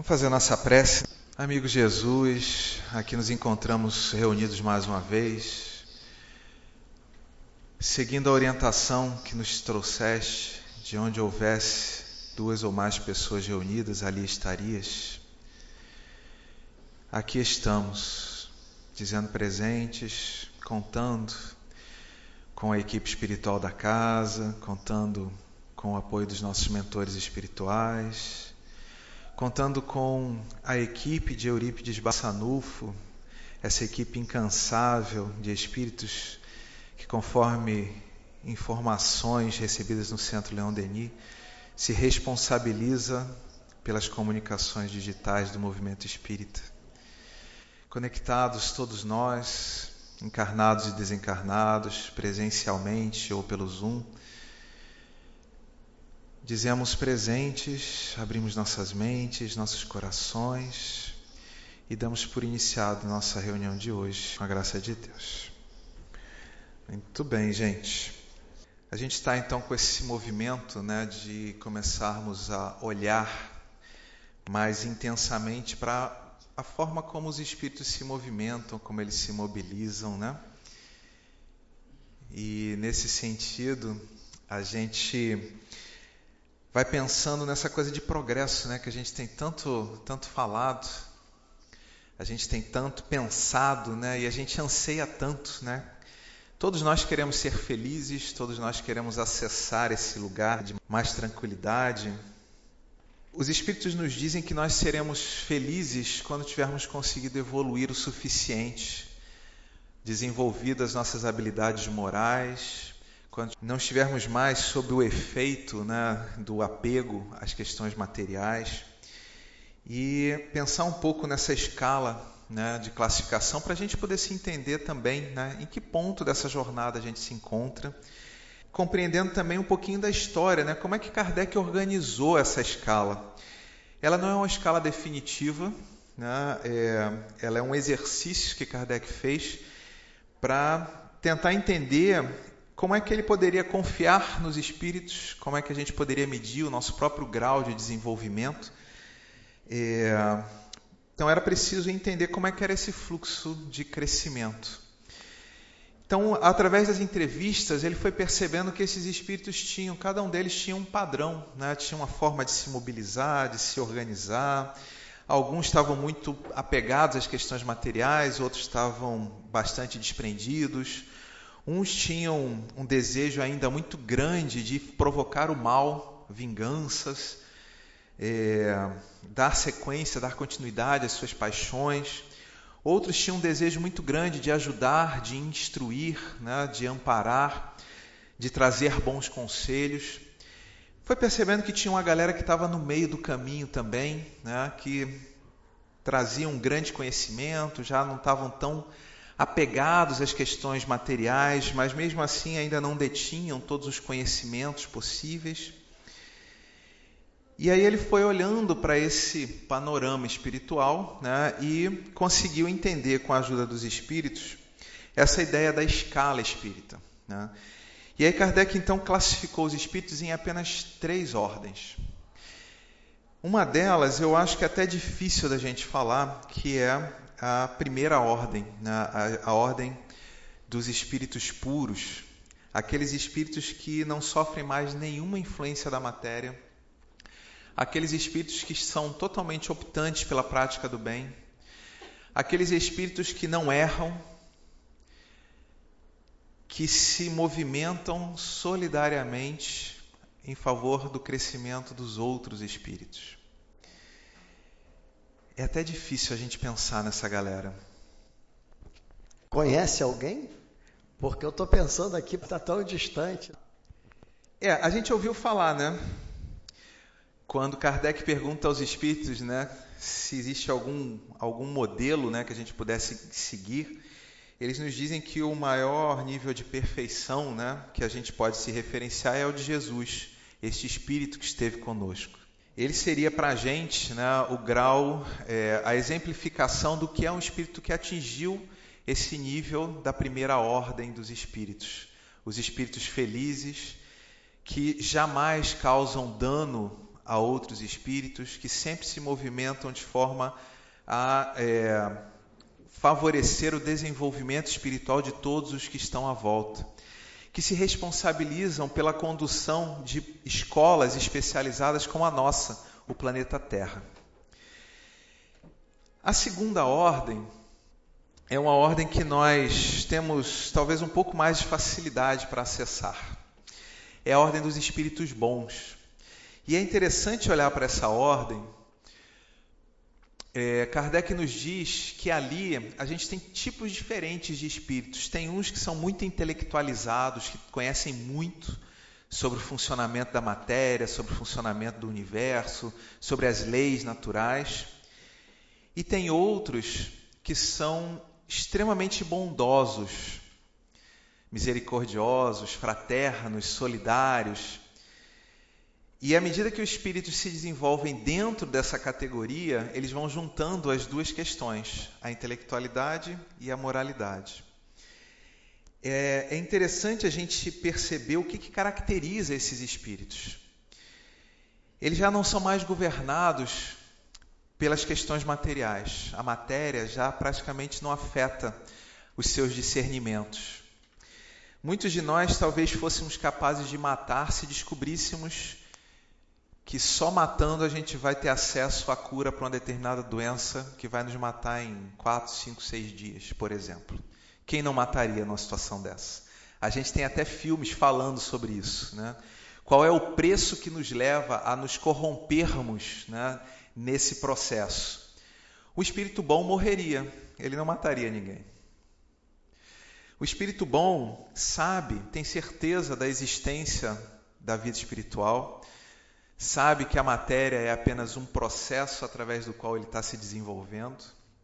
Vamos fazer a nossa prece. Amigo Jesus, aqui nos encontramos reunidos mais uma vez, seguindo a orientação que nos trouxeste, de onde houvesse duas ou mais pessoas reunidas, ali estarias. Aqui estamos, dizendo presentes, contando com a equipe espiritual da casa, contando com o apoio dos nossos mentores espirituais, contando com a equipe de Eurípides Bassanufo, essa equipe incansável de espíritos que, conforme informações recebidas no Centro Leon Denis, se responsabiliza pelas comunicações digitais do movimento espírita. Conectados todos nós, encarnados e desencarnados, presencialmente ou pelo Zoom, dizemos presentes, abrimos nossas mentes, nossos corações e damos por iniciado nossa reunião de hoje, com a graça de Deus. Muito bem, gente. A gente está então com esse movimento, de começarmos a olhar mais intensamente para a forma como os espíritos se movimentam, como eles se mobilizam, E nesse sentido, a gente vai pensando nessa coisa de progresso, que a gente tem tanto falado, a gente tem tanto pensado, e a gente anseia tanto, Todos nós queremos ser felizes, todos nós queremos acessar esse lugar de mais tranquilidade. Os Espíritos nos dizem que nós seremos felizes quando tivermos conseguido evoluir o suficiente, desenvolvido as nossas habilidades morais, quando não estivermos mais sob o efeito do apego às questões materiais, e pensar um pouco nessa escala de classificação para a gente poder se entender também em que ponto dessa jornada a gente se encontra, compreendendo também um pouquinho da história, como é que Kardec organizou essa escala. Ela não é uma escala definitiva, ela é um exercício que Kardec fez para tentar entender como é que ele poderia confiar nos espíritos, como é que a gente poderia medir o nosso próprio grau de desenvolvimento. Então era preciso entender como é que era esse fluxo de crescimento. Então, através das entrevistas, ele foi percebendo que esses espíritos cada um deles tinha um padrão, tinha uma forma de se mobilizar, de se organizar. Alguns estavam muito apegados às questões materiais, outros estavam bastante desprendidos. Uns tinham um desejo ainda muito grande de provocar o mal, vinganças, dar sequência, dar continuidade às suas paixões. Outros tinham um desejo muito grande de ajudar, de instruir, de amparar, de trazer bons conselhos. Foi percebendo que tinha uma galera que estava no meio do caminho também, que traziam um grande conhecimento, já não estavam tão apegados às questões materiais, mas mesmo assim ainda não detinham todos os conhecimentos possíveis. E aí ele foi olhando para esse panorama espiritual, e conseguiu entender, com a ajuda dos espíritos, essa ideia da escala espírita. E aí Kardec então classificou os espíritos em apenas 3 ordens. Uma delas eu acho que é até difícil da gente falar, que é a primeira ordem, a ordem dos espíritos puros, aqueles espíritos que não sofrem mais nenhuma influência da matéria, aqueles espíritos que são totalmente optantes pela prática do bem, aqueles espíritos que não erram, que se movimentam solidariamente em favor do crescimento dos outros espíritos. É até difícil a gente pensar nessa galera. Conhece alguém? Porque eu estou pensando aqui, está tão distante. A gente ouviu falar, Quando Kardec pergunta aos espíritos, se existe algum modelo, que a gente pudesse seguir, eles nos dizem que o maior nível de perfeição, que a gente pode se referenciar é o de Jesus, este espírito que esteve conosco. Ele seria para a gente, o grau, a exemplificação do que é um espírito que atingiu esse nível da primeira ordem dos espíritos. Os espíritos felizes, que jamais causam dano a outros espíritos que sempre se movimentam de forma a favorecer o desenvolvimento espiritual de todos os que estão à volta, que se responsabilizam pela condução de escolas especializadas como a nossa, o planeta Terra. A segunda ordem é uma ordem que nós temos talvez um pouco mais de facilidade para acessar. É a ordem dos espíritos bons. E é interessante olhar para essa ordem. Kardec nos diz que ali a gente tem tipos diferentes de espíritos. Tem uns que são muito intelectualizados, que conhecem muito sobre o funcionamento da matéria, sobre o funcionamento do universo, sobre as leis naturais. E tem outros que são extremamente bondosos, misericordiosos, fraternos, solidários. E à medida que os espíritos se desenvolvem dentro dessa categoria, eles vão juntando as duas questões, a intelectualidade e a moralidade. É interessante a gente perceber o que caracteriza esses espíritos. Eles já não são mais governados pelas questões materiais. A matéria já praticamente não afeta os seus discernimentos. Muitos de nós talvez fôssemos capazes de matar se descobríssemos que só matando a gente vai ter acesso à cura para uma determinada doença que vai nos matar em 4, 5, 6 dias, por exemplo. Quem não mataria numa situação dessa? A gente tem até filmes falando sobre isso, né? Qual é o preço que nos leva a nos corrompermos, né, nesse processo? O espírito bom morreria, ele não mataria ninguém. O espírito bom sabe, tem certeza da existência da vida espiritual, sabe que a matéria é apenas um processo através do qual ele está se desenvolvendo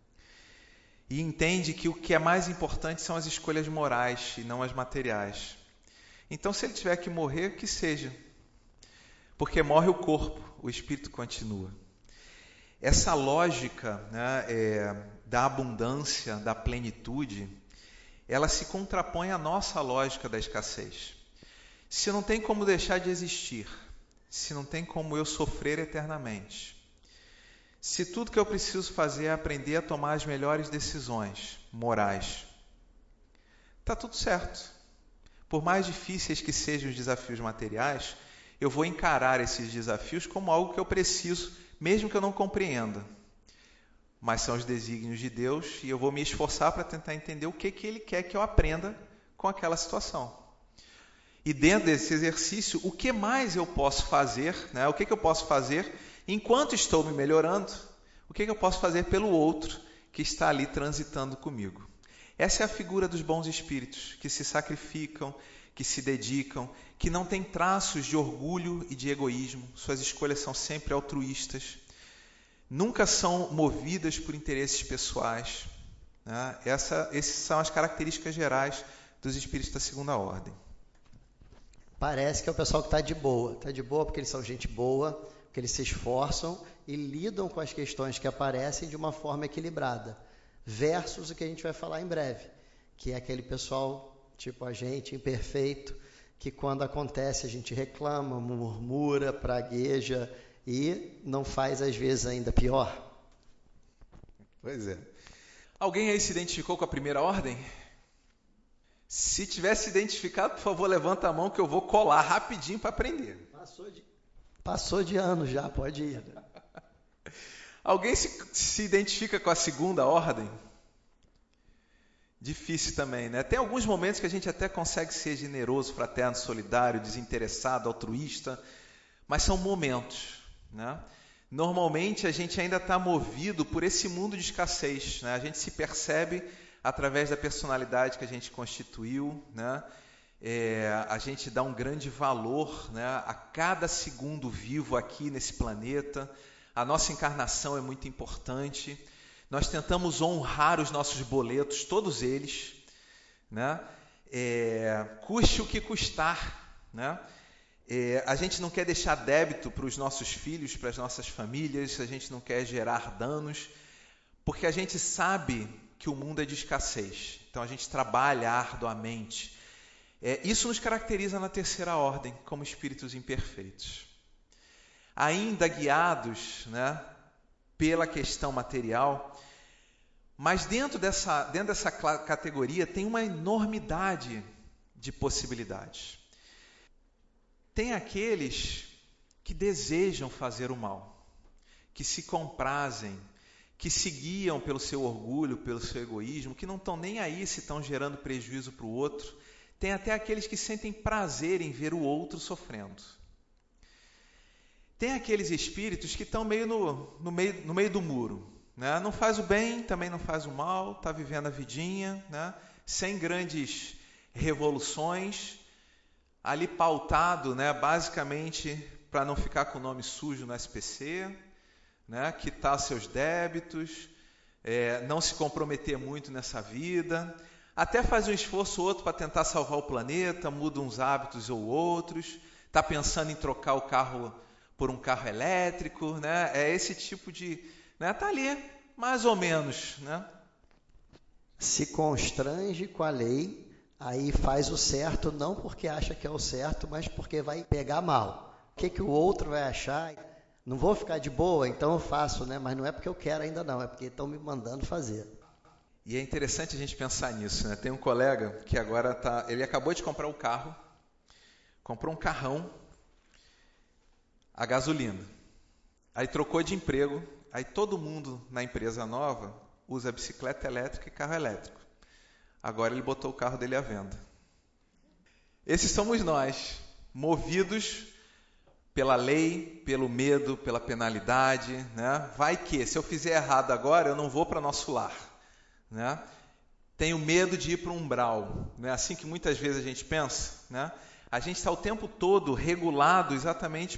e entende que o que é mais importante são as escolhas morais e não as materiais. Então, se ele tiver que morrer, que seja, porque morre o corpo, o espírito continua. Essa lógica, né, da abundância, da plenitude, ela se contrapõe à nossa lógica da escassez. Se não tem como deixar de existir, se não tem como eu sofrer eternamente, se tudo que eu preciso fazer é aprender a tomar as melhores decisões morais, está tudo certo. Por mais difíceis que sejam os desafios materiais, eu vou encarar esses desafios como algo que eu preciso, mesmo que eu não compreenda. Mas são os desígnios de Deus e eu vou me esforçar para tentar entender o que Ele quer que eu aprenda com aquela situação. E dentro desse exercício, o que mais eu posso fazer, né? O que eu posso fazer enquanto estou me melhorando? O que eu posso fazer pelo outro que está ali transitando comigo? Essa é a figura dos bons espíritos, que se sacrificam, que se dedicam, que não têm traços de orgulho e de egoísmo. Suas escolhas são sempre altruístas. Nunca são movidas por interesses pessoais, né? Essas são as características gerais dos espíritos da segunda ordem. Parece que é o pessoal que está de boa. Está de boa porque eles são gente boa, porque eles se esforçam e lidam com as questões que aparecem de uma forma equilibrada. Versus o que a gente vai falar em breve, que é aquele pessoal tipo a gente, imperfeito, que quando acontece a gente reclama, murmura, pragueja e não faz às vezes ainda pior. Pois é. Alguém aí se identificou com a primeira ordem? Se tiver se identificado, por favor, levanta a mão que eu vou colar rapidinho para aprender. Passou de ano já, pode ir. Alguém se identifica com a segunda ordem? Difícil também, né? Tem alguns momentos que a gente até consegue ser generoso, fraterno, solidário, desinteressado, altruísta, mas são momentos, né? Normalmente a gente ainda está movido por esse mundo de escassez, né? A gente se percebe através da personalidade que a gente constituiu, né? A gente dá um grande valor, né, a cada segundo vivo aqui nesse planeta. A nossa encarnação é muito importante. Nós tentamos honrar os nossos boletos, todos eles, né? Custe o que custar, né? A gente não quer deixar débito para os nossos filhos, para as nossas famílias, a gente não quer gerar danos, porque a gente sabe que o mundo é de escassez. Então a gente trabalha arduamente. Isso nos caracteriza na terceira ordem, como espíritos imperfeitos. ainda guiados, né, pela questão material, mas dentro dessa categoria tem uma enormidade de possibilidades. Tem aqueles que desejam fazer o mal, que se comprazem, que se guiam pelo seu orgulho, pelo seu egoísmo, que não estão nem aí se estão gerando prejuízo para o outro. Tem até aqueles que sentem prazer em ver o outro sofrendo. Tem aqueles espíritos que estão meio no meio do muro, né? Não faz o bem, também não faz o mal, está vivendo a vidinha, né? Sem grandes revoluções, ali pautado, né, basicamente para não ficar com o nome sujo no SPC, né, quitar seus débitos, não se comprometer muito nessa vida, até faz um esforço ou outro para tentar salvar o planeta, muda uns hábitos ou outros, está pensando em trocar o carro por um carro elétrico, né? É esse tipo de... né, tá ali, mais ou menos, né? Se constrange com a lei, aí faz o certo, não porque acha que é o certo, mas porque vai pegar mal. O que o outro vai achar? Não vou ficar de boa, então eu faço, né? Mas não é porque eu quero ainda não, é porque estão me mandando fazer. E é interessante a gente pensar nisso, né? Tem um colega que agora ele acabou de comprar um carro, comprou um carrão a gasolina. Aí trocou de emprego, aí todo mundo na empresa nova usa bicicleta elétrica e carro elétrico. Agora ele botou o carro dele à venda. Esses somos nós, movidos pela lei, pelo medo, pela penalidade, né? Vai que, se eu fizer errado agora, eu não vou para nosso lar, né? Tenho medo de ir para um umbral, não é assim que muitas vezes a gente pensa, né? A gente está o tempo todo regulado exatamente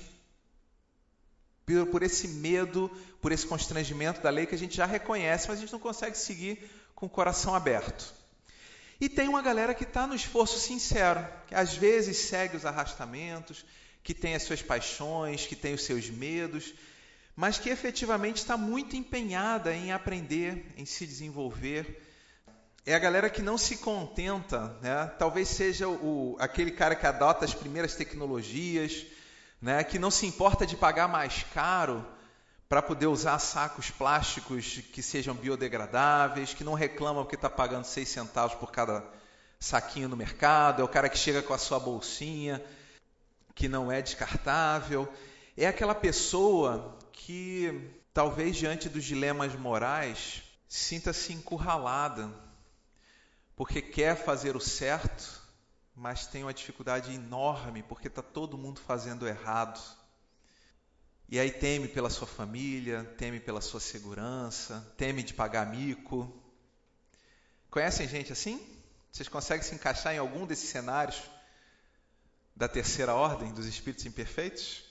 por esse medo, por esse constrangimento da lei que a gente já reconhece, mas a gente não consegue seguir com o coração aberto. E tem uma galera que está no esforço sincero, que às vezes segue os arrastamentos, que tem as suas paixões, que tem os seus medos, mas que efetivamente está muito empenhada em aprender, em se desenvolver. É a galera que não se contenta, né? Talvez seja aquele cara que adota as primeiras tecnologias, né? Que não se importa de pagar mais caro para poder usar sacos plásticos que sejam biodegradáveis, que não reclama porque está pagando 6 centavos por cada saquinho no mercado, é o cara que chega com a sua bolsinha, que não é descartável. É aquela pessoa que, talvez diante dos dilemas morais, sinta-se encurralada, porque quer fazer o certo, mas tem uma dificuldade enorme, porque está todo mundo fazendo errado. E aí teme pela sua família, teme pela sua segurança, teme de pagar mico. Conhecem gente assim? Vocês conseguem se encaixar em algum desses cenários da terceira ordem, dos espíritos imperfeitos?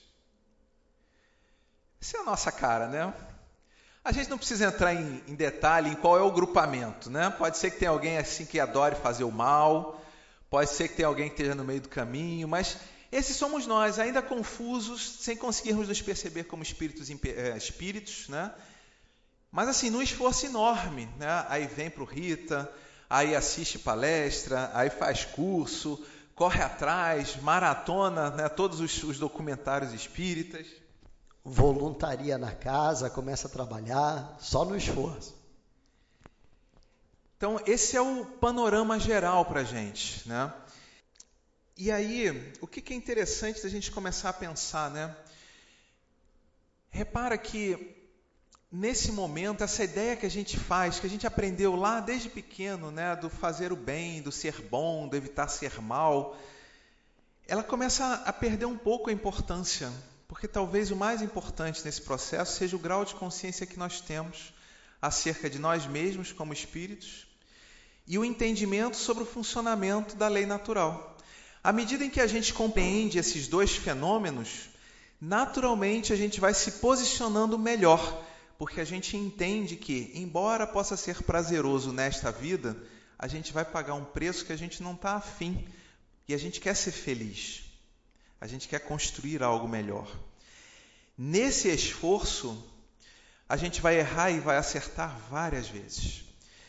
Essa é a nossa cara, né? A gente não precisa entrar em detalhe em qual é o grupamento, né? Pode ser que tenha alguém assim que adore fazer o mal, pode ser que tenha alguém que esteja no meio do caminho, mas esses somos nós, ainda confusos, sem conseguirmos nos perceber como espíritos, né? Mas assim, num esforço enorme, né? Aí vem para o Rita, aí assiste palestra, aí faz curso, corre atrás, maratona, né? Todos os documentários espíritas. Voluntaria na casa, começa a trabalhar, só no esforço. Então, esse é o panorama geral para a gente, né? E aí, o que é interessante da gente começar a pensar, né? Repara que, nesse momento, essa ideia que a gente faz, que a gente aprendeu lá desde pequeno, né? Do fazer o bem, do ser bom, do evitar ser mal, ela começa a perder um pouco a importância, porque talvez o mais importante nesse processo seja o grau de consciência que nós temos acerca de nós mesmos como espíritos e o entendimento sobre o funcionamento da lei natural. À medida em que a gente compreende esses dois fenômenos, naturalmente a gente vai se posicionando melhor, porque a gente entende que, embora possa ser prazeroso nesta vida, a gente vai pagar um preço que a gente não está afim, e a gente quer ser feliz, a gente quer construir algo melhor. Nesse esforço, a gente vai errar e vai acertar várias vezes.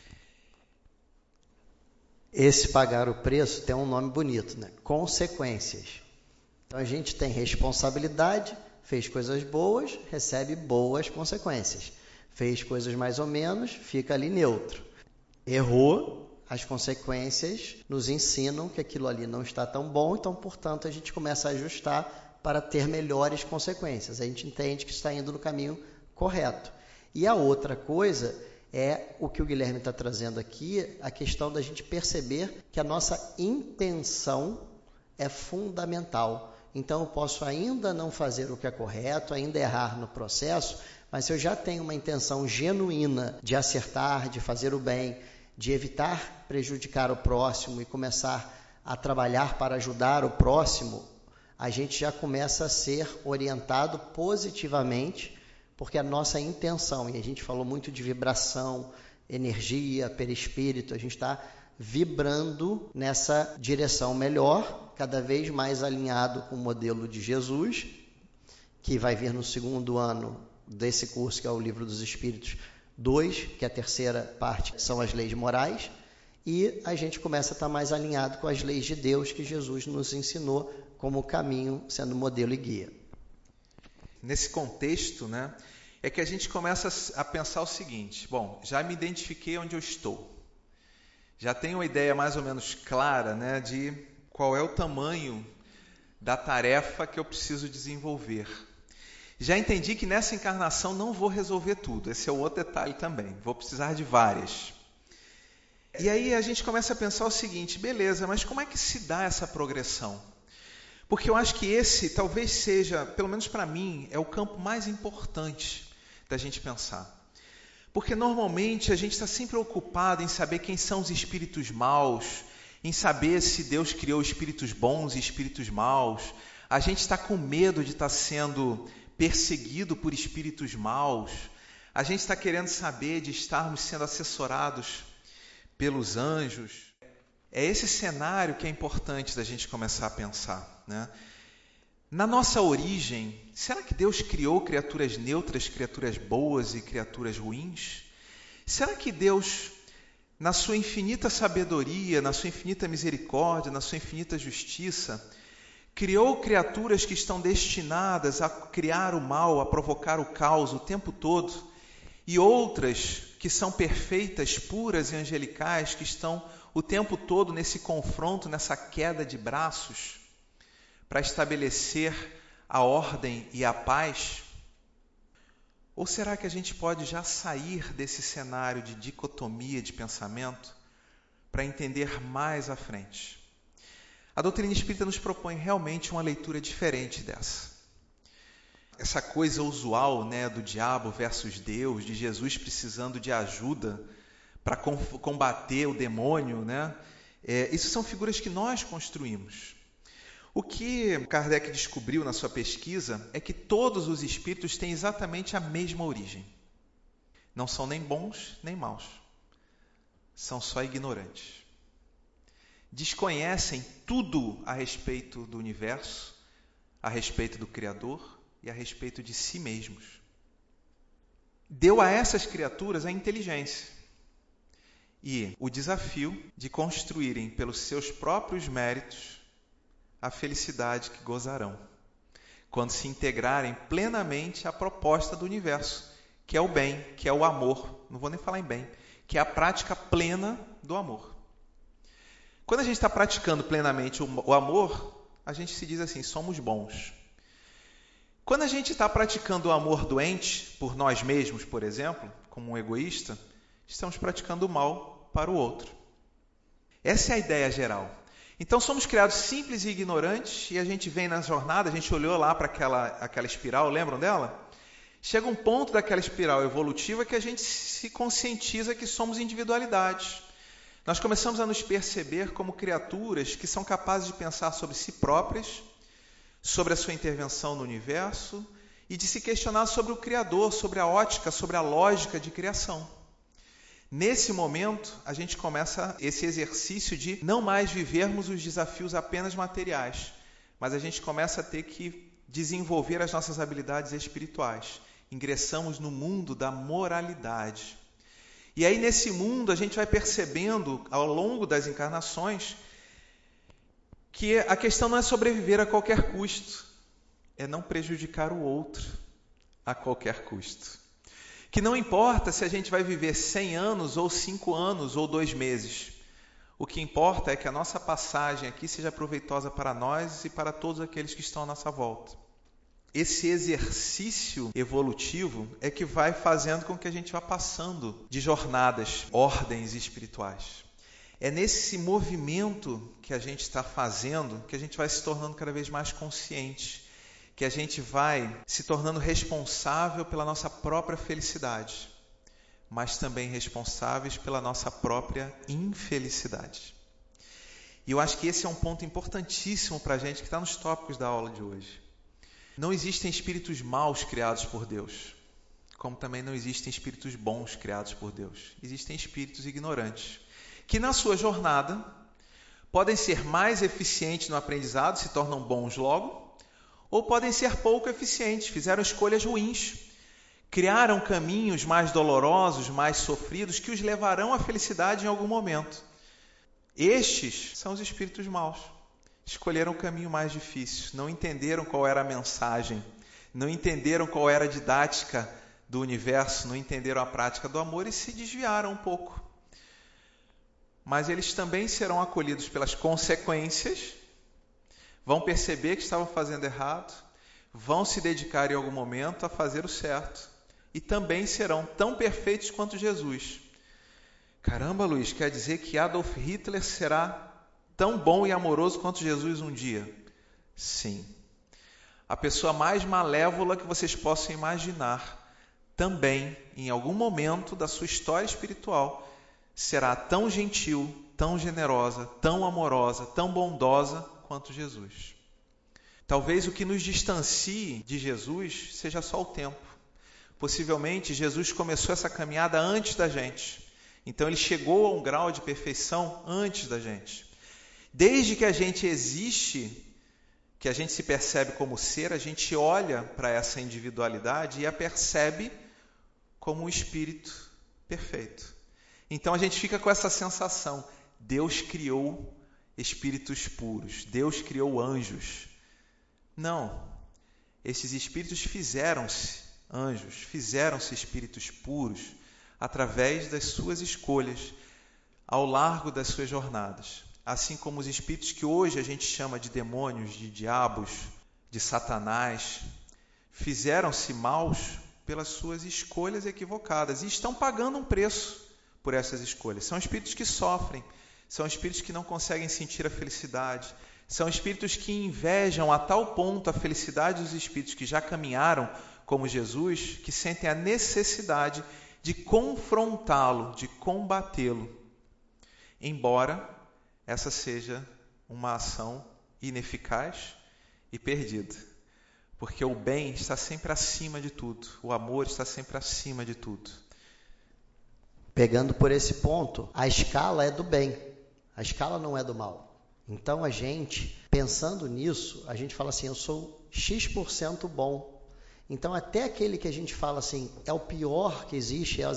Esse pagar o preço tem um nome bonito, né? Consequências. Então a gente tem responsabilidade, Fez coisas boas, recebe boas consequências. Fez coisas mais ou menos, fica ali neutro. Errou, as consequências nos ensinam que aquilo ali não está tão bom, então, portanto, a gente começa a ajustar para ter melhores consequências. A gente entende que está indo no caminho correto. E a outra coisa é o que o Guilherme está trazendo aqui, a questão da gente perceber que a nossa intenção é fundamental. Então, eu posso ainda não fazer o que é correto, ainda errar no processo, mas se eu já tenho uma intenção genuína de acertar, de fazer o bem, de evitar prejudicar o próximo e começar a trabalhar para ajudar o próximo, a gente já começa a ser orientado positivamente, porque a nossa intenção, e a gente falou muito de vibração, energia, perispírito, a gente está vibrando nessa direção melhor, cada vez mais alinhado com o modelo de Jesus, que vai vir no segundo ano desse curso, que é o Livro dos Espíritos 2, que é a terceira parte, são as leis morais, e a gente começa a estar mais alinhado com as leis de Deus que Jesus nos ensinou como caminho, sendo modelo e guia. Nesse contexto, né, é que a gente começa a pensar o seguinte: bom, já me identifiquei onde eu estou, já tenho uma ideia mais ou menos clara, né, de qual é o tamanho da tarefa que eu preciso desenvolver. Já entendi que nessa encarnação não vou resolver tudo, esse é o outro detalhe também, vou precisar de várias. E aí a gente começa a pensar o seguinte: beleza, mas como é que se dá essa progressão? Porque eu acho que esse talvez seja, pelo menos para mim, é o campo mais importante da gente pensar. Porque normalmente a gente está sempre ocupado em saber quem são os espíritos maus, em saber se Deus criou espíritos bons e espíritos maus. A gente está com medo de estar sendo perseguido por espíritos maus. A gente está querendo saber de estarmos sendo assessorados pelos anjos. É esse cenário que é importante da gente começar a pensar, né? Na nossa origem, será que Deus criou criaturas neutras, criaturas boas e criaturas ruins? Será que Deus, na sua infinita sabedoria, na sua infinita misericórdia, na sua infinita justiça, criou criaturas que estão destinadas a criar o mal, a provocar o caos o tempo todo, e outras que são perfeitas, puras e angelicais, que estão o tempo todo nesse confronto, nessa queda de braços, para estabelecer a ordem e a paz? Ou será que a gente pode já sair desse cenário de dicotomia de pensamento para entender mais à frente? A doutrina espírita nos propõe realmente uma leitura diferente dessa. Essa coisa usual, né, do diabo versus Deus, de Jesus precisando de ajuda para combater o demônio, né? Isso são figuras que nós construímos. O que Kardec descobriu na sua pesquisa é que todos os espíritos têm exatamente a mesma origem. Não são nem bons nem maus. São só ignorantes. Desconhecem tudo a respeito do universo, a respeito do Criador e a respeito de si mesmos. Deu a essas criaturas a inteligência e o desafio de construírem pelos seus próprios méritos a felicidade que gozarão, quando se integrarem plenamente à proposta do universo, que é o bem, que é o amor, não vou nem falar em bem, que é a prática plena do amor. Quando a gente está praticando plenamente o amor, a gente se diz assim: somos bons. Quando a gente está praticando o amor doente, por nós mesmos, por exemplo, como um egoísta, estamos praticando o mal para o outro. Essa é a ideia geral. Então somos criados simples e ignorantes, e a gente vem na jornada, a gente olhou lá para aquela espiral, lembram dela? Chega um ponto daquela espiral evolutiva que a gente se conscientiza que somos individualidades. Nós começamos a nos perceber como criaturas que são capazes de pensar sobre si próprias, sobre a sua intervenção no universo e de se questionar sobre o Criador, sobre a ótica, sobre a lógica de criação. Nesse momento, a gente começa esse exercício de não mais vivermos os desafios apenas materiais, mas a gente começa a ter que desenvolver as nossas habilidades espirituais. Ingressamos no mundo da moralidade. E aí, nesse mundo, a gente vai percebendo, ao longo das encarnações, que a questão não é sobreviver a qualquer custo. é não prejudicar o outro a qualquer custo. Que não importa se a gente vai viver 100 anos, ou 5 anos, ou 2 meses. O que importa é que a nossa passagem aqui seja proveitosa para nós e para todos aqueles que estão à nossa volta. Esse exercício evolutivo é que vai fazendo com que a gente vá passando de jornadas, ordens espirituais. É nesse movimento que a gente está fazendo que a gente vai se tornando cada vez mais consciente, que a gente vai se tornando responsável pela nossa própria felicidade, mas também responsáveis pela nossa própria infelicidade. E eu acho que esse é um ponto importantíssimo para a gente que está nos tópicos da aula de hoje. Não existem espíritos maus criados por Deus, como também não existem espíritos bons criados por Deus. Existem espíritos ignorantes, que na sua jornada podem ser mais eficientes no aprendizado, se tornam bons logo, ou podem ser pouco eficientes, fizeram escolhas ruins, criaram caminhos mais dolorosos, mais sofridos, que os levarão à felicidade em algum momento. Estes são os espíritos maus. Escolheram o caminho mais difícil, não entenderam qual era a mensagem, não entenderam qual era a didática do universo, não entenderam a prática do amor e se desviaram um pouco. Mas eles também serão acolhidos pelas consequências, vão perceber que estavam fazendo errado, vão se dedicar em algum momento a fazer o certo e também serão tão perfeitos quanto Jesus. Caramba, Luiz, quer dizer que Adolf Hitler será tão bom e amoroso quanto Jesus um dia? Sim. A pessoa mais malévola que vocês possam imaginar também, em algum momento da sua história espiritual, será tão gentil, tão generosa, tão amorosa, tão bondosa quanto Jesus. Talvez o que nos distancie de Jesus seja só o tempo. Possivelmente Jesus começou essa caminhada antes da gente. Então ele chegou a um grau de perfeição antes da gente. Desde que a gente existe, que a gente se percebe como ser, a gente olha para essa individualidade e a percebe como um espírito perfeito. Então a gente fica com essa sensação: Deus criou espíritos puros, Deus criou anjos. Não, esses espíritos fizeram-se anjos, fizeram-se espíritos puros através das suas escolhas ao largo das suas jornadas. Assim como os espíritos que hoje a gente chama de demônios, de diabos, de Satanás, fizeram-se maus pelas suas escolhas equivocadas e estão pagando um preço por essas escolhas. São espíritos que sofrem, são espíritos que não conseguem sentir a felicidade, são espíritos que invejam a tal ponto a felicidade dos espíritos que já caminharam como Jesus, que sentem a necessidade de confrontá-lo, de combatê-lo, embora essa seja uma ação ineficaz e perdida. Porque o bem está sempre acima de tudo, o amor está sempre acima de tudo. Pegando por esse ponto, a escala é do bem, a escala não é do mal. Então a gente, pensando nisso, a gente fala assim: eu sou X% bom. Então até aquele que a gente fala assim, é o pior que existe, é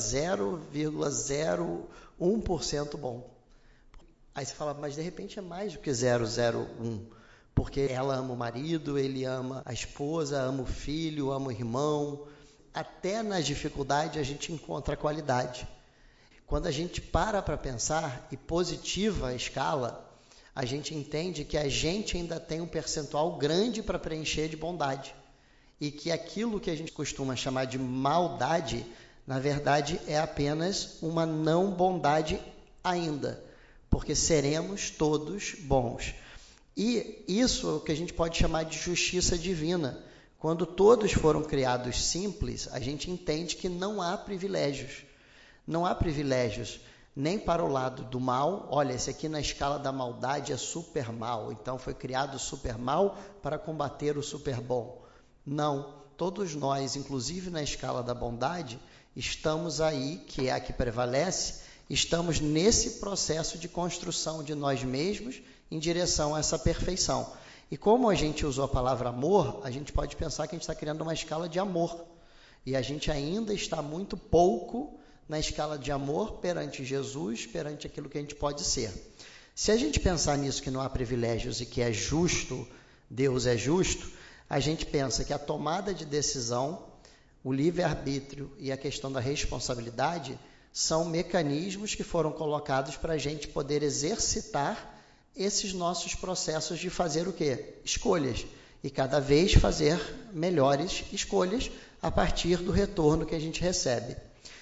0,01% bom. Aí você fala, mas de repente é mais do que 0,01, porque ela ama o marido, ele ama a esposa, ama o filho, ama o irmão. Até nas dificuldades a gente encontra a qualidade. Quando a gente para pensar e positiva a escala, a gente entende que a gente ainda tem um percentual grande para preencher de bondade. E que aquilo que a gente costuma chamar de maldade, na verdade é apenas uma não bondade ainda. Porque seremos todos bons. E isso é o que a gente pode chamar de justiça divina. Quando todos foram criados simples, a gente entende que não há privilégios. Não há privilégios nem para o lado do mal. Olha, esse aqui na escala da maldade é super mal, então foi criado super mal para combater o super bom. Não, todos nós, inclusive na escala da bondade, estamos aí, que é a que prevalece, estamos nesse processo de construção de nós mesmos em direção a essa perfeição. E como a gente usou a palavra amor, a gente pode pensar que a gente está criando uma escala de amor. E a gente ainda está muito pouco na escala de amor perante Jesus, perante aquilo que a gente pode ser. Se a gente pensar nisso, que não há privilégios e que é justo, Deus é justo, a gente pensa que a tomada de decisão, o livre-arbítrio e a questão da responsabilidade são mecanismos que foram colocados para a gente poder exercitar esses nossos processos de fazer o quê? Escolhas. E cada vez fazer melhores escolhas a partir do retorno que a gente recebe.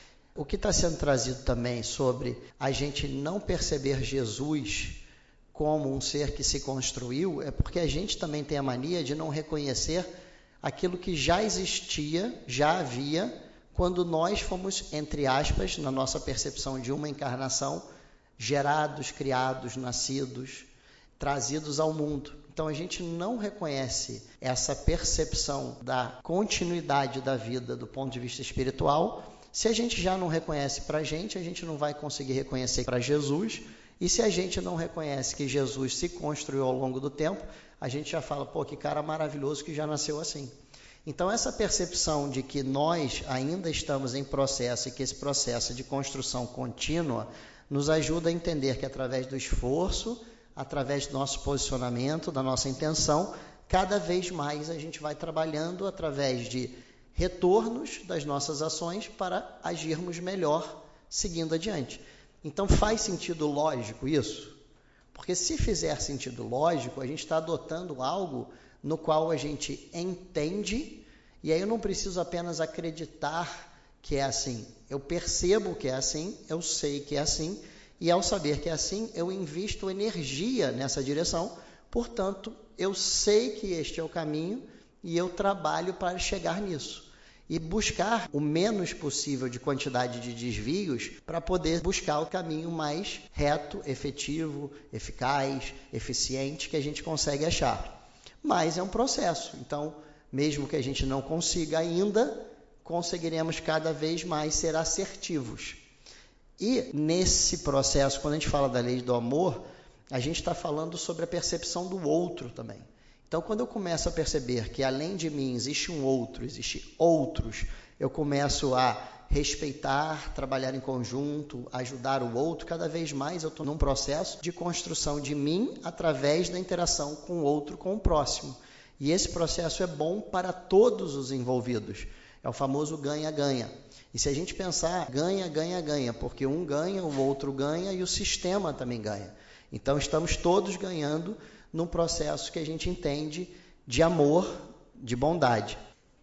O que está sendo trazido também sobre a gente não perceber Jesus como um ser que se construiu, é porque a gente também tem a mania de não reconhecer aquilo que já existia, já havia, quando nós fomos, entre aspas, na nossa percepção de uma encarnação, gerados, criados, nascidos, trazidos ao mundo. Então a gente não reconhece essa percepção da continuidade da vida do ponto de vista espiritual. Se a gente já não reconhece para a gente não vai conseguir reconhecer para Jesus. E se a gente não reconhece que Jesus se construiu ao longo do tempo, a gente já fala, pô, que cara maravilhoso que já nasceu assim. Então essa percepção de que nós ainda estamos em processo e que esse processo de construção contínua nos ajuda a entender que através do esforço, através do nosso posicionamento, da nossa intenção, cada vez mais a gente vai trabalhando através de retornos das nossas ações para agirmos melhor seguindo adiante. Então faz sentido lógico isso? Porque se fizer sentido lógico, a gente está adotando algo no qual a gente entende, e aí eu não preciso apenas acreditar que é assim. Eu percebo que é assim, eu sei que é assim, e ao saber que é assim, eu invisto energia nessa direção, portanto, eu sei que este é o caminho e eu trabalho para chegar nisso. E buscar o menos possível de quantidade de desvios para poder buscar o caminho mais reto, efetivo, eficaz, eficiente que a gente consegue achar. Mas é um processo, então, mesmo que a gente não consiga ainda, conseguiremos cada vez mais ser assertivos. E nesse processo, quando a gente fala da lei do amor, a gente está falando sobre a percepção do outro também. Então, quando eu começo a perceber que além de mim existe um outro, existe outros, eu começo a respeitar, trabalhar em conjunto, ajudar o outro, cada vez mais eu estou num processo de construção de mim através da interação com o outro, com o próximo. E esse processo é bom para todos os envolvidos. É o famoso ganha-ganha. E se a gente pensar ganha, ganha, ganha, porque um ganha, o outro ganha e o sistema também ganha. Então, estamos todos ganhando num processo que a gente entende de amor, de bondade.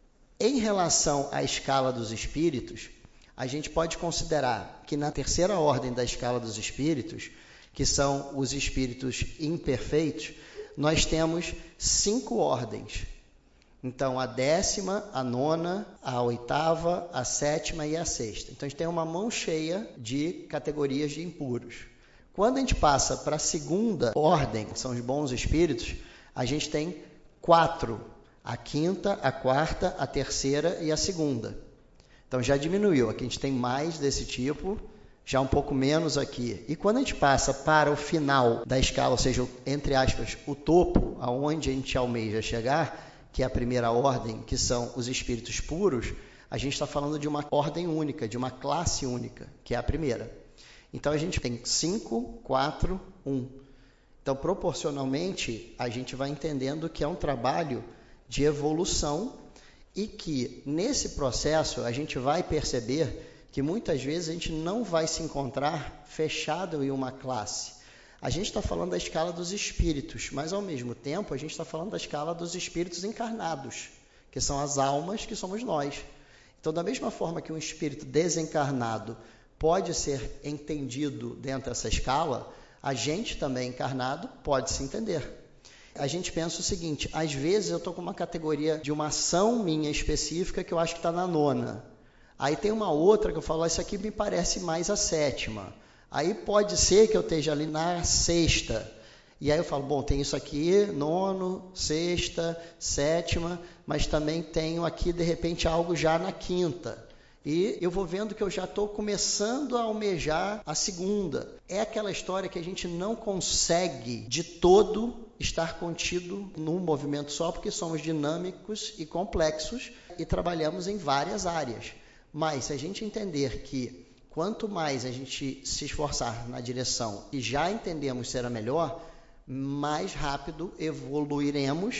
Em relação à escala dos espíritos, a gente pode considerar que na terceira ordem da escala dos espíritos, que são os espíritos imperfeitos, nós temos 5 ordens. Então, a 10ª, a 9ª, a 8ª, a 7ª e a 6ª. Então, a gente tem uma mão cheia de categorias de impuros. Quando a gente passa para a segunda ordem, que são os bons espíritos, a gente tem 4. A 5ª, a 4ª, a 3ª e a 2ª. Então, já diminuiu. Aqui a gente tem mais desse tipo, já um pouco menos aqui. E quando a gente passa para o final da escala, ou seja, entre aspas, o topo, aonde a gente almeja chegar, que é a primeira ordem, que são os espíritos puros, a gente está falando de uma ordem única, de uma classe única, que é a primeira. Então, a gente tem 5, 4, 1. Então, proporcionalmente, a gente vai entendendo que é um trabalho de evolução e que, nesse processo, a gente vai perceber que, muitas vezes, a gente não vai se encontrar fechado em uma classe. A gente está falando da escala dos espíritos, mas, ao mesmo tempo, a gente está falando da escala dos espíritos encarnados, que são as almas que somos nós. Então, da mesma forma que um espírito desencarnado pode ser entendido dentro dessa escala, a gente também encarnado pode se entender. A gente pensa o seguinte, às vezes eu estou com uma categoria de uma ação minha específica que eu acho que está na 9ª. Aí tem uma outra que eu falo, isso aqui me parece mais a 7ª. Aí pode ser que eu esteja ali na 6ª. E aí eu falo, bom, tem isso aqui, 9º, 6ª, 7ª, mas também tenho aqui, de repente, algo já na 5ª. E eu vou vendo que eu já estou começando a almejar a 2ª. É aquela história que a gente não consegue de todo estar contido num movimento só, porque somos dinâmicos e complexos e trabalhamos em várias áreas. Mas se a gente entender que quanto mais a gente se esforçar na direção que já entendemos ser a melhor, mais rápido evoluiremos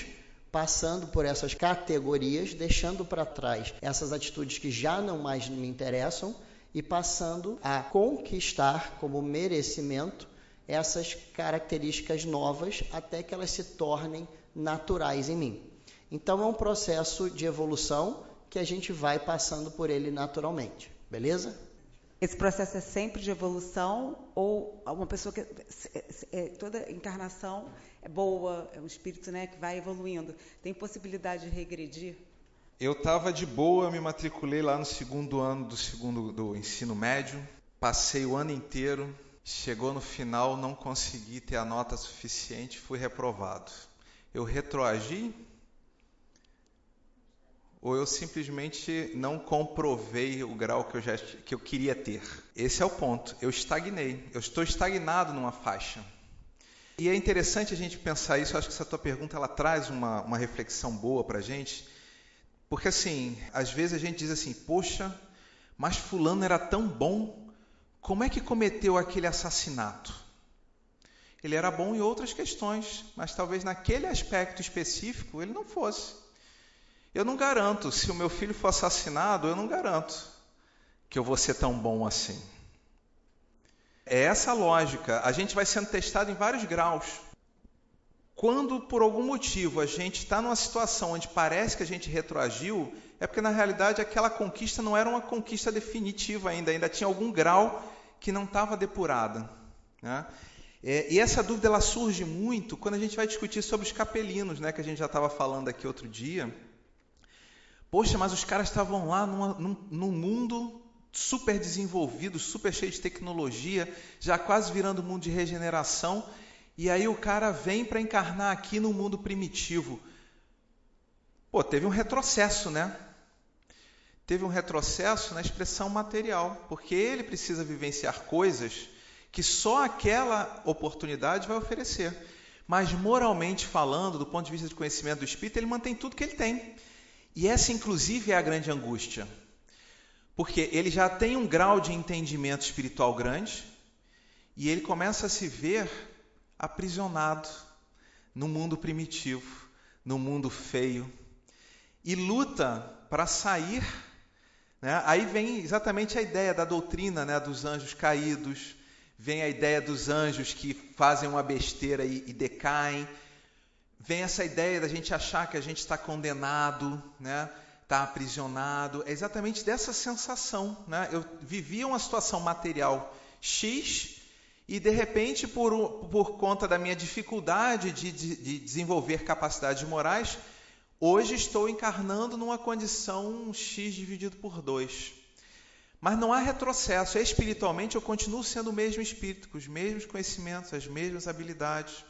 passando por essas categorias, deixando para trás essas atitudes que já não mais me interessam e passando a conquistar como merecimento essas características novas até que elas se tornem naturais em mim. Então é um processo de evolução que a gente vai passando por ele naturalmente, beleza? Esse processo é sempre de evolução ou uma pessoa que toda encarnação é boa, é um espírito, né, que vai evoluindo, tem possibilidade de regredir? Eu estava de boa, me matriculei lá no segundo ano do ensino médio, passei o ano inteiro, chegou no final, não consegui ter a nota suficiente, fui reprovado. Eu retroagi? Ou eu simplesmente não comprovei o grau que eu queria ter? Esse é o ponto. Eu estagnei. Eu estou estagnado numa faixa. E é interessante a gente pensar isso. Eu acho que essa tua pergunta ela traz uma reflexão boa para a gente. Porque assim, às vezes a gente diz assim, poxa, mas fulano era tão bom, como é que cometeu aquele assassinato? Ele era bom em outras questões, mas talvez naquele aspecto específico ele não fosse. Eu não garanto, se o meu filho for assassinado, eu não garanto que eu vou ser tão bom assim. É essa a lógica. A gente vai sendo testado em vários graus. Quando, por algum motivo, a gente está numa situação onde parece que a gente retroagiu, é porque, na realidade, aquela conquista não era uma conquista definitiva ainda tinha algum grau que não estava depurada, né? E essa dúvida ela surge muito quando a gente vai discutir sobre os capelinos, né, que a gente já estava falando aqui outro dia. Poxa, mas os caras estavam lá num mundo super desenvolvido, super cheio de tecnologia, já quase virando mundo de regeneração, e aí o cara vem para encarnar aqui no mundo primitivo. Pô, teve um retrocesso, né? Teve um retrocesso na expressão material, porque ele precisa vivenciar coisas que só aquela oportunidade vai oferecer. Mas moralmente falando, do ponto de vista de conhecimento do espírito, ele mantém tudo que ele tem. E essa, inclusive, é a grande angústia. Porque ele já tem um grau de entendimento espiritual grande e ele começa a se ver aprisionado no mundo primitivo, no mundo feio. E luta para sair, né? Aí vem exatamente a ideia da doutrina, né, dos anjos caídos, vem a ideia dos anjos que fazem uma besteira e decaem. Vem essa ideia da gente achar que a gente está condenado, né? Está aprisionado. É exatamente dessa sensação, né? Eu vivia uma situação material X e, de repente, por conta da minha dificuldade de desenvolver capacidades morais, hoje estou encarnando numa condição X dividido por 2. Mas não há retrocesso. Espiritualmente, eu continuo sendo o mesmo espírito, com os mesmos conhecimentos, as mesmas habilidades.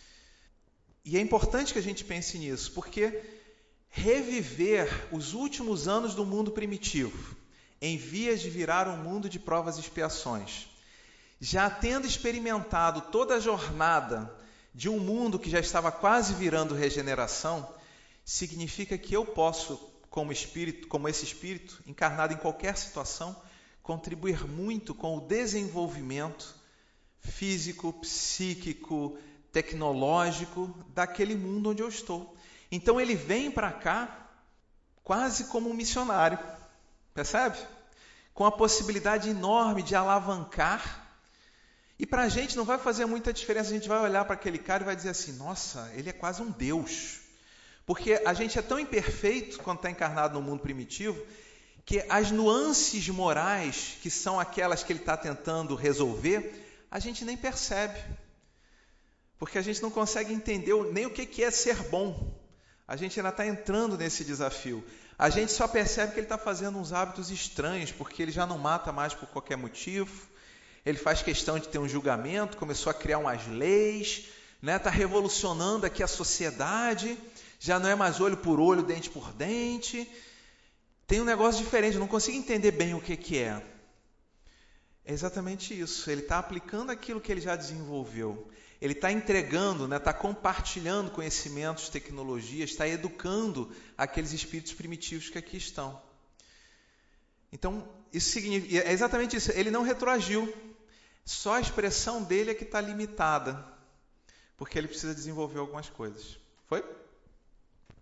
E é importante que a gente pense nisso, porque reviver os últimos anos do mundo primitivo, em vias de virar um mundo de provas e expiações, já tendo experimentado toda a jornada de um mundo que já estava quase virando regeneração, significa que eu posso, como espírito, como esse espírito, encarnado em qualquer situação, contribuir muito com o desenvolvimento físico, psíquico, tecnológico daquele mundo onde eu estou. Então ele vem para cá quase como um missionário, percebe? Com a possibilidade enorme de alavancar. E para a gente não vai fazer muita diferença, a gente vai olhar para aquele cara e vai dizer assim, nossa, ele é quase um Deus. Porque a gente é tão imperfeito quando está encarnado no mundo primitivo, que as nuances morais, que são aquelas que ele está tentando resolver, a gente nem percebe. Porque a gente não consegue entender nem o que é ser bom. A gente ainda está entrando nesse desafio. A gente só percebe que ele está fazendo uns hábitos estranhos, porque ele já não mata mais por qualquer motivo. Ele faz questão de ter um julgamento, começou a criar umas leis, né? Está revolucionando aqui a sociedade, já não é mais olho por olho, dente por dente. Tem um negócio diferente, eu não consigo entender bem o que é. É exatamente isso, ele está aplicando aquilo que ele já desenvolveu. Ele está entregando, né, está compartilhando conhecimentos, tecnologias, está educando aqueles espíritos primitivos que aqui estão. Então, isso significa, é exatamente isso, ele não retroagiu, só a expressão dele é que está limitada, porque ele precisa desenvolver algumas coisas. Foi?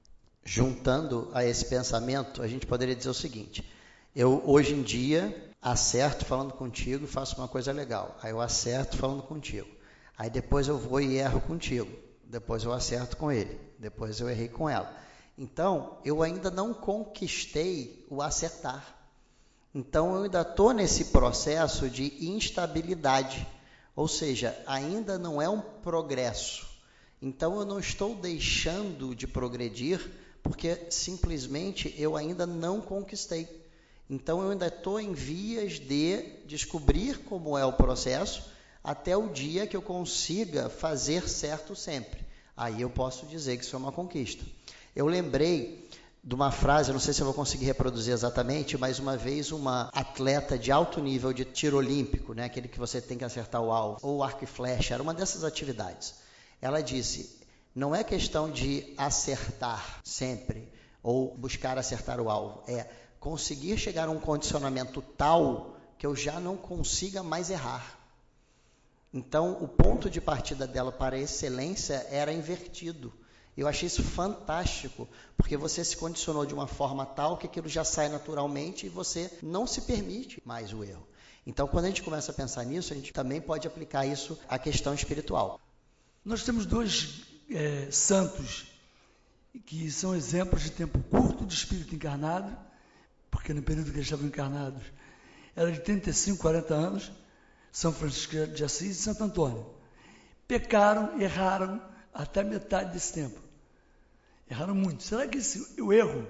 Juntando a esse pensamento, a gente poderia dizer o seguinte: eu hoje em dia acerto falando contigo e faço uma coisa legal. Aí eu acerto falando contigo. Aí depois eu vou e erro contigo. Depois eu acerto com ele. Depois eu errei com ela. Então, eu ainda não conquistei o acertar. Então, eu ainda estou nesse processo de instabilidade. Ou seja, ainda não é um progresso. Então, eu não estou deixando de progredir porque simplesmente eu ainda não conquistei. Então, eu ainda estou em vias de descobrir como é o processo até o dia que eu consiga fazer certo sempre. Aí eu posso dizer que isso é uma conquista. Eu lembrei de uma frase, não sei se eu vou conseguir reproduzir exatamente, mas uma vez uma atleta de alto nível de tiro olímpico, né, aquele que você tem que acertar o alvo, ou arco e flecha, era uma dessas atividades. Ela disse, não é questão de acertar sempre, ou buscar acertar o alvo, é conseguir chegar a um condicionamento tal que eu já não consiga mais errar. Então, o ponto de partida dela para a excelência era invertido. Eu achei isso fantástico, porque você se condicionou de uma forma tal que aquilo já sai naturalmente e você não se permite mais o erro. Então, quando a gente começa a pensar nisso, a gente também pode aplicar isso à questão espiritual. Nós temos dois santos que são exemplos de tempo curto de espírito encarnado, porque no período que eles estavam encarnados era de 35, 40 anos, São Francisco de Assis e Santo Antônio. Pecaram, erraram até metade desse tempo. Erraram muito. Será que o erro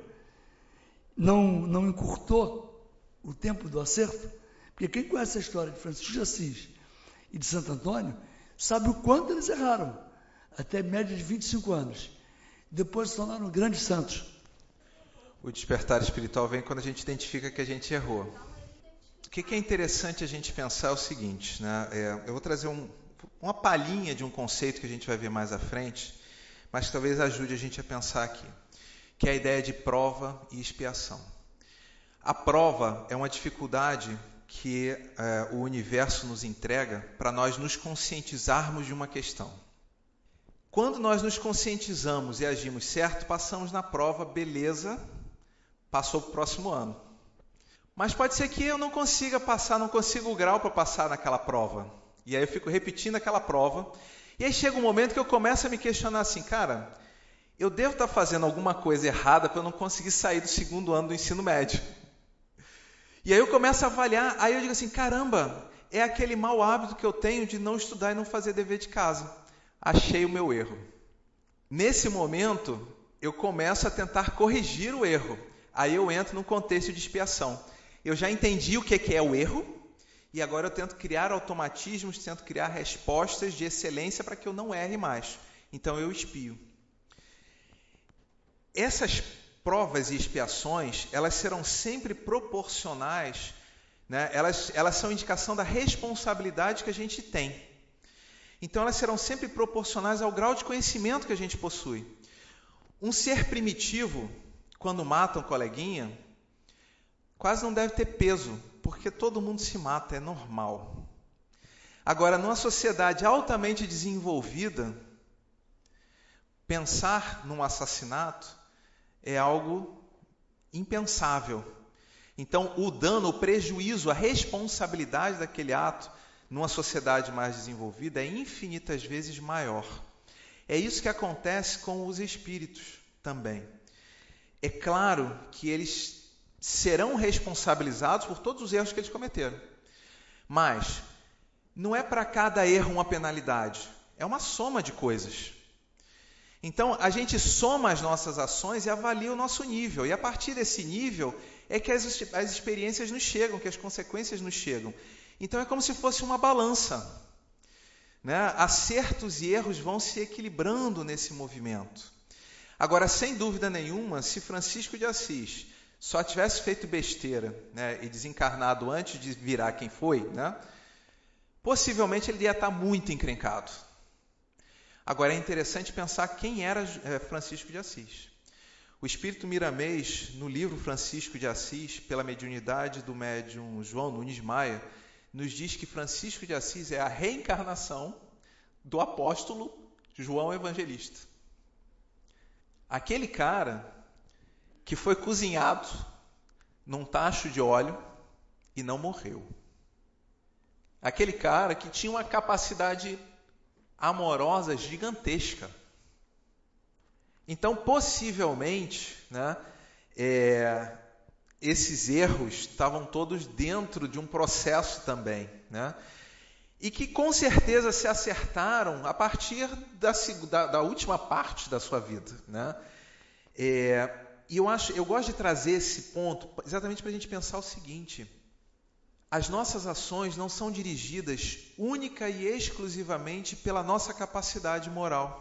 não encurtou o tempo do acerto? Porque quem conhece a história de Francisco de Assis e de Santo Antônio sabe o quanto eles erraram, até média de 25 anos. Depois se tornaram grandes santos. O despertar espiritual vem quando a gente identifica que a gente errou. O que é interessante a gente pensar é o seguinte, né? Eu vou trazer uma palhinha de um conceito que a gente vai ver mais à frente, mas que talvez ajude a gente a pensar aqui, que é a ideia de prova e expiação. A prova é uma dificuldade que o universo nos entrega para nós nos conscientizarmos de uma questão. Quando nós nos conscientizamos e agimos certo, passamos na prova, beleza, passou para o próximo ano. Mas pode ser que eu não consiga passar, não consiga o grau para passar naquela prova. E aí eu fico repetindo aquela prova. E aí chega um momento que eu começo a me questionar assim, cara, eu devo estar fazendo alguma coisa errada para eu não conseguir sair do segundo ano do ensino médio. E aí eu começo a avaliar, aí eu digo assim, caramba, é aquele mau hábito que eu tenho de não estudar e não fazer dever de casa. Achei o meu erro. Nesse momento, eu começo a tentar corrigir o erro. Aí eu entro num contexto de expiação. Eu já entendi o que é o erro e agora eu tento criar automatismos, tento criar respostas de excelência para que eu não erre mais. Então eu expio. Essas provas e expiações, elas serão sempre proporcionais, né? Elas são indicação da responsabilidade que a gente tem. Então elas serão sempre proporcionais ao grau de conhecimento que a gente possui. Um ser primitivo, quando mata um coleguinha, quase não deve ter peso, porque todo mundo se mata, é normal. Agora, numa sociedade altamente desenvolvida, pensar num assassinato é algo impensável. Então, o dano, o prejuízo, a responsabilidade daquele ato, numa sociedade mais desenvolvida, é infinitas vezes maior. É isso que acontece com os espíritos também. É claro que eles serão responsabilizados por todos os erros que eles cometeram. Mas não é para cada erro uma penalidade, é uma soma de coisas. Então, a gente soma as nossas ações e avalia o nosso nível. E a partir desse nível é que as experiências nos chegam, que as consequências nos chegam. Então, é como se fosse uma balança, né? Acertos e erros vão se equilibrando nesse movimento. Agora, sem dúvida nenhuma, se Francisco de Assis só tivesse feito besteira, né, e desencarnado antes de virar quem foi, né, possivelmente ele ia estar muito encrencado. Agora, é interessante pensar quem era Francisco de Assis. O espírito Miramês, no livro Francisco de Assis, pela mediunidade do médium João Nunes Maia, nos diz que Francisco de Assis é a reencarnação do apóstolo João Evangelista. Aquele cara que foi cozinhado num tacho de óleo e não morreu. Aquele cara que tinha uma capacidade amorosa gigantesca. Então, possivelmente, né, esses erros estavam todos dentro de um processo também, né? E que com certeza se acertaram a partir da última parte da sua vida, né? E eu gosto de trazer esse ponto exatamente para a gente pensar o seguinte: as nossas ações não são dirigidas única e exclusivamente pela nossa capacidade moral.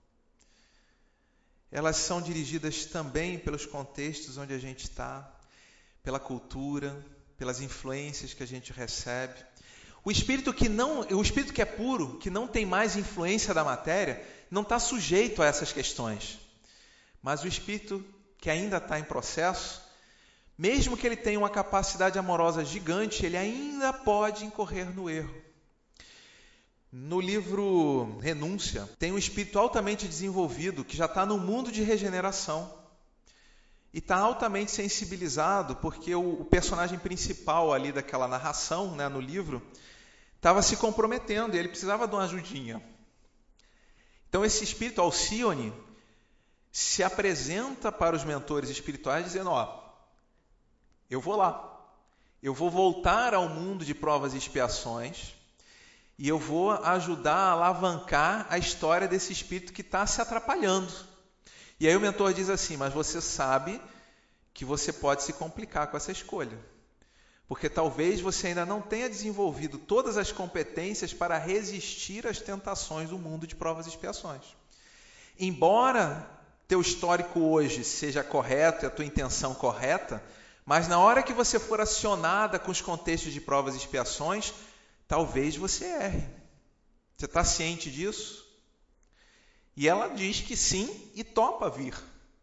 Elas são dirigidas também pelos contextos onde a gente está, pela cultura, pelas influências que a gente recebe. O espírito que é puro, que não tem mais influência da matéria, não está sujeito a essas questões. Mas o espírito que ainda está em processo, mesmo que ele tenha uma capacidade amorosa gigante, ele ainda pode incorrer no erro. No livro Renúncia, tem um espírito altamente desenvolvido que já está no mundo de regeneração. E está altamente sensibilizado porque o personagem principal ali daquela narração, né, no livro, estava se comprometendo e ele precisava de uma ajudinha. Então esse espírito, Alcione, se apresenta para os mentores espirituais dizendo: eu vou lá, eu vou voltar ao mundo de provas e expiações e eu vou ajudar a alavancar a história desse espírito que está se atrapalhando. E aí o mentor diz assim: mas você sabe que você pode se complicar com essa escolha, porque talvez você ainda não tenha desenvolvido todas as competências para resistir às tentações do mundo de provas e expiações. Embora teu histórico hoje seja correto e a tua intenção correta, mas na hora que você for acionada com os contextos de provas e expiações, talvez você erre. Você está ciente disso? E ela diz que sim e topa vir.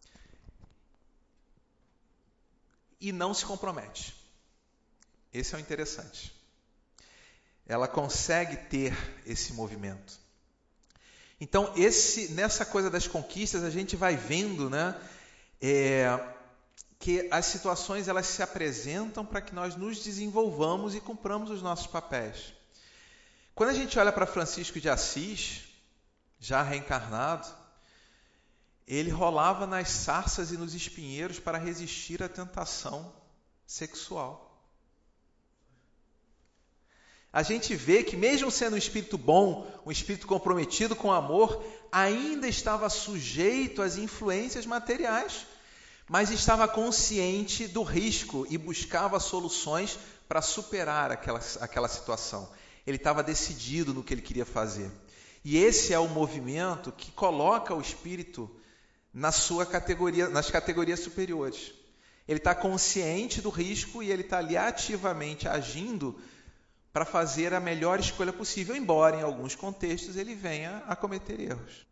E não se compromete. Esse é o interessante. Ela consegue ter esse movimento. Então, nessa coisa das conquistas, a gente vai vendo, né, que as situações elas se apresentam para que nós nos desenvolvamos e cumpramos os nossos papéis. Quando a gente olha para Francisco de Assis, já reencarnado, ele rolava nas sarças e nos espinheiros para resistir à tentação sexual. A gente vê que mesmo sendo um espírito bom, um espírito comprometido com amor, ainda estava sujeito às influências materiais, mas estava consciente do risco e buscava soluções para superar aquela situação. Ele estava decidido no que ele queria fazer. E esse é o movimento que coloca o espírito nas categorias superiores. Ele está consciente do risco e ele está ali ativamente agindo para fazer a melhor escolha possível, embora em alguns contextos ele venha a cometer erros.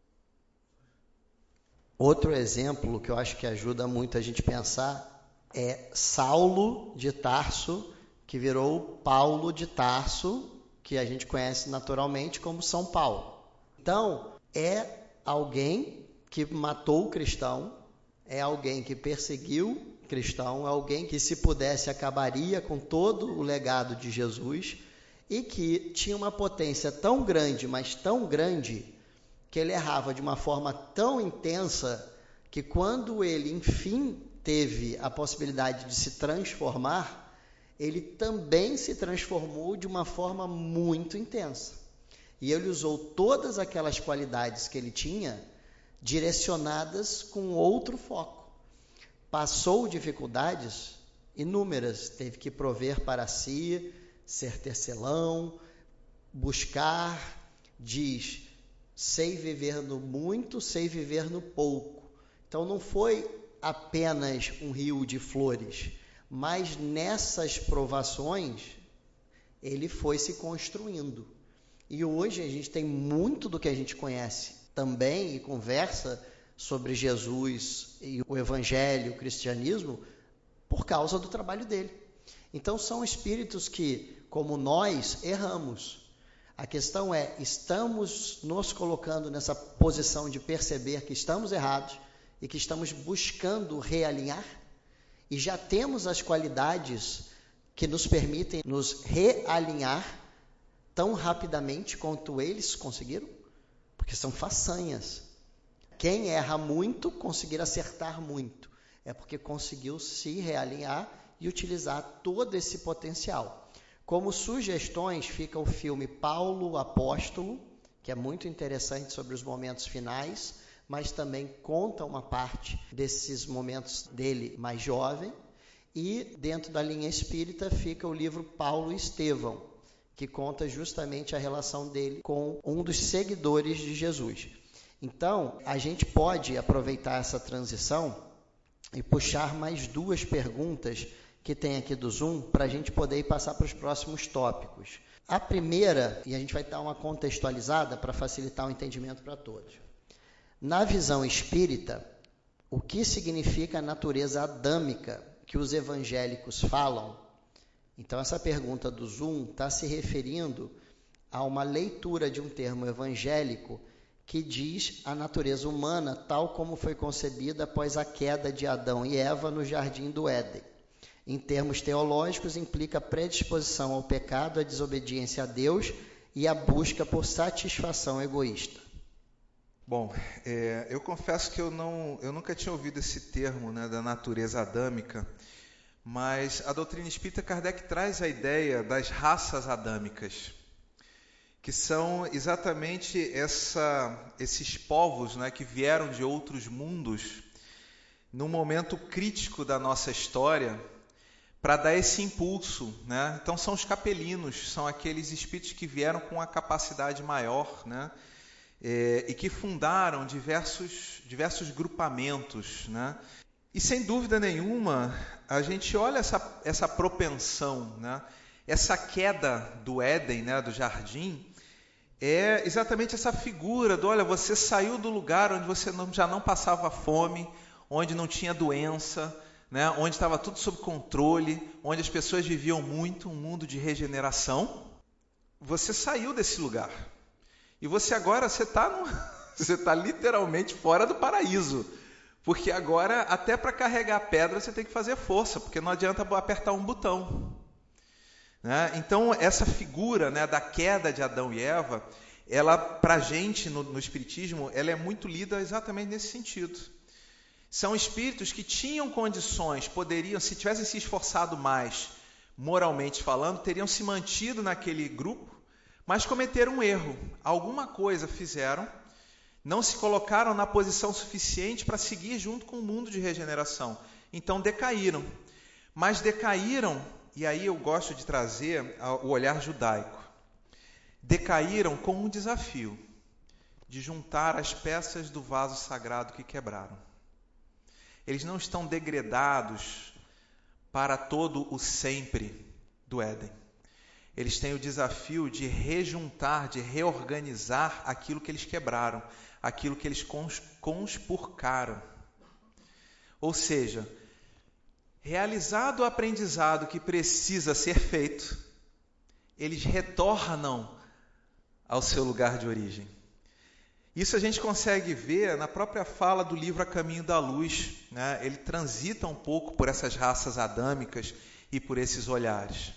Outro exemplo que eu acho que ajuda muito a gente pensar é Saulo de Tarso, que virou Paulo de Tarso, que a gente conhece naturalmente como São Paulo. Então, é alguém que matou o cristão, é alguém que perseguiu o cristão, é alguém que, se pudesse, acabaria com todo o legado de Jesus e que tinha uma potência tão grande, mas tão grande, que ele errava de uma forma tão intensa que quando ele, enfim, teve a possibilidade de se transformar, ele também se transformou de uma forma muito intensa. E ele usou todas aquelas qualidades que ele tinha direcionadas com outro foco. Passou dificuldades inúmeras, teve que prover para si, ser tecelão, buscar, diz, sei viver no muito, sei viver no pouco. Então não foi apenas um rio de flores, mas nessas provações ele foi se construindo. E hoje a gente tem muito do que a gente conhece também e conversa sobre Jesus e o Evangelho, o cristianismo, por causa do trabalho dele. Então são espíritos que, como nós, erramos. A questão é, estamos nos colocando nessa posição de perceber que estamos errados e que estamos buscando realinhar? e já temos as qualidades que nos permitem nos realinhar tão rapidamente quanto eles conseguiram? Porque são façanhas. Quem erra muito, conseguir acertar muito. É porque conseguiu se realinhar e utilizar todo esse potencial. Como sugestões, fica o filme Paulo Apóstolo, que é muito interessante sobre os momentos finais, mas também conta uma parte desses momentos dele mais jovem. E dentro da linha espírita fica o livro Paulo e Estevão, que conta justamente a relação dele com um dos seguidores de Jesus. Então, a gente pode aproveitar essa transição e puxar mais 2 perguntas que tem aqui do Zoom para a gente poder passar para os próximos tópicos. A primeira, e a gente vai dar uma contextualizada para facilitar o entendimento para todos. Na visão espírita, o que significa a natureza adâmica que os evangélicos falam? Então, essa pergunta do Zoom está se referindo a uma leitura de um termo evangélico que diz a natureza humana tal como foi concebida após a queda de Adão e Eva no Jardim do Éden. Em termos teológicos, implica predisposição ao pecado, a desobediência a Deus e a busca por satisfação egoísta. Bom, eu confesso que eu nunca tinha ouvido esse termo, né, da natureza adâmica, mas a doutrina espírita, Kardec traz a ideia das raças adâmicas, que são exatamente esses povos, né, que vieram de outros mundos, num momento crítico da nossa história, para dar esse impulso, né? Então são os capelinos, são aqueles espíritos que vieram com uma capacidade maior, né? E que fundaram diversos grupamentos, né? E sem dúvida nenhuma, a gente olha essa propensão, né? Essa queda do Éden, né? Do jardim, é exatamente essa figura do, olha, você saiu do lugar onde você já não passava fome, onde não tinha doença, né, onde estava tudo sob controle, onde as pessoas viviam muito, um mundo de regeneração. Você saiu desse lugar. E você agora está literalmente fora do paraíso. Porque agora, até para carregar a pedra, você tem que fazer força, porque não adianta apertar um botão. Né? Então, essa figura, né, da queda de Adão e Eva, ela, para a gente, no Espiritismo, ela é muito lida exatamente nesse sentido. São espíritos que tinham condições, poderiam, se tivessem se esforçado mais, moralmente falando, teriam se mantido naquele grupo, mas cometeram um erro. Alguma coisa fizeram, não se colocaram na posição suficiente para seguir junto com o mundo de regeneração. Então decaíram. Mas decaíram, e aí eu gosto de trazer o olhar judaico, decaíram com um desafio de juntar as peças do vaso sagrado que quebraram. Eles não estão degredados para todo o sempre do Éden. Eles têm o desafio de rejuntar, de reorganizar aquilo que eles quebraram, aquilo que eles conspurcaram. Ou seja, realizado o aprendizado que precisa ser feito, eles retornam ao seu lugar de origem. Isso a gente consegue ver na própria fala do livro A Caminho da Luz, né? Ele transita um pouco por essas raças adâmicas e por esses olhares.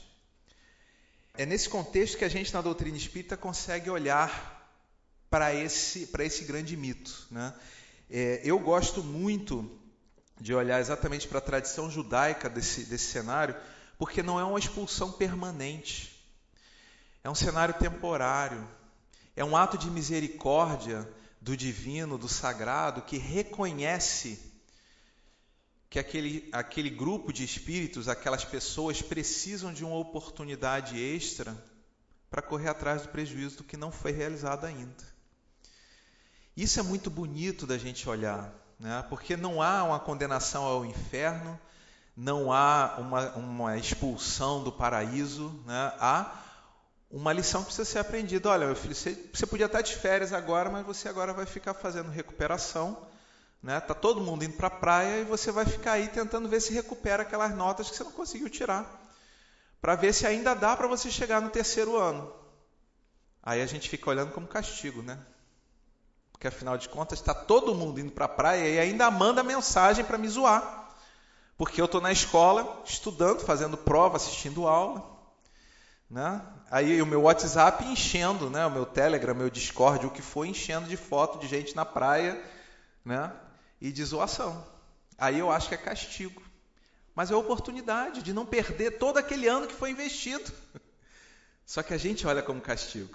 É nesse contexto que a gente, na doutrina espírita, consegue olhar para esse grande mito, né? Eu gosto muito de olhar exatamente para a tradição judaica desse cenário, porque não é uma expulsão permanente, é um cenário temporário. É um ato de misericórdia do divino, do sagrado, que reconhece que aquele grupo de espíritos, aquelas pessoas, precisam de uma oportunidade extra para correr atrás do prejuízo do que não foi realizado ainda. Isso é muito bonito da gente olhar, né? Porque não há uma condenação ao inferno, não há uma expulsão do paraíso, né? Há uma lição que precisa ser aprendida. Olha, meu filho, você podia estar de férias agora, mas você agora vai ficar fazendo recuperação, né? Tá todo mundo indo para a praia e você vai ficar aí tentando ver se recupera aquelas notas que você não conseguiu tirar, para ver se ainda dá para você chegar no 3º ano. Aí a gente fica olhando como castigo, né? Porque afinal de contas está todo mundo indo para a praia e ainda manda mensagem para me zoar, Porque eu estou na escola, estudando, fazendo prova, assistindo aula, né? Aí o meu WhatsApp enchendo, né? O meu Telegram, meu Discord, o que for, enchendo de foto de gente na praia, né? E de zoação. Aí eu acho que é castigo. Mas é a oportunidade de não perder todo aquele ano que foi investido. Só que a gente olha como castigo.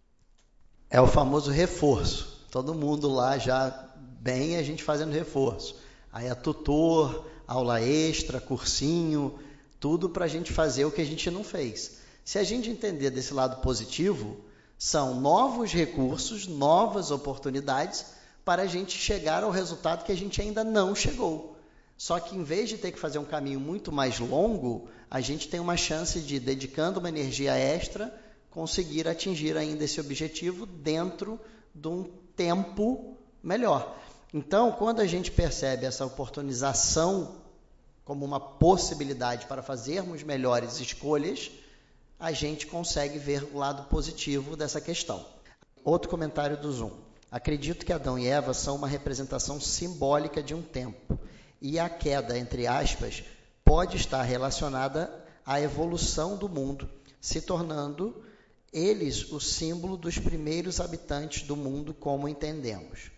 É o famoso reforço. Todo mundo lá já bem, a gente fazendo reforço. Aí é tutor, aula extra, cursinho, tudo para a gente fazer o que a gente não fez. Se a gente entender desse lado positivo, são novos recursos, novas oportunidades para a gente chegar ao resultado que a gente ainda não chegou. Só que em vez de ter que fazer um caminho muito mais longo, a gente tem uma chance de, dedicando uma energia extra, conseguir atingir ainda esse objetivo dentro de um tempo melhor. Então, quando a gente percebe essa oportunização como uma possibilidade para fazermos melhores escolhas, a gente consegue ver o lado positivo dessa questão. Outro comentário do Zoom. Acredito que Adão e Eva são uma representação simbólica de um tempo. E a queda, entre aspas, pode estar relacionada à evolução do mundo, se tornando eles o símbolo dos primeiros habitantes do mundo, como entendemos.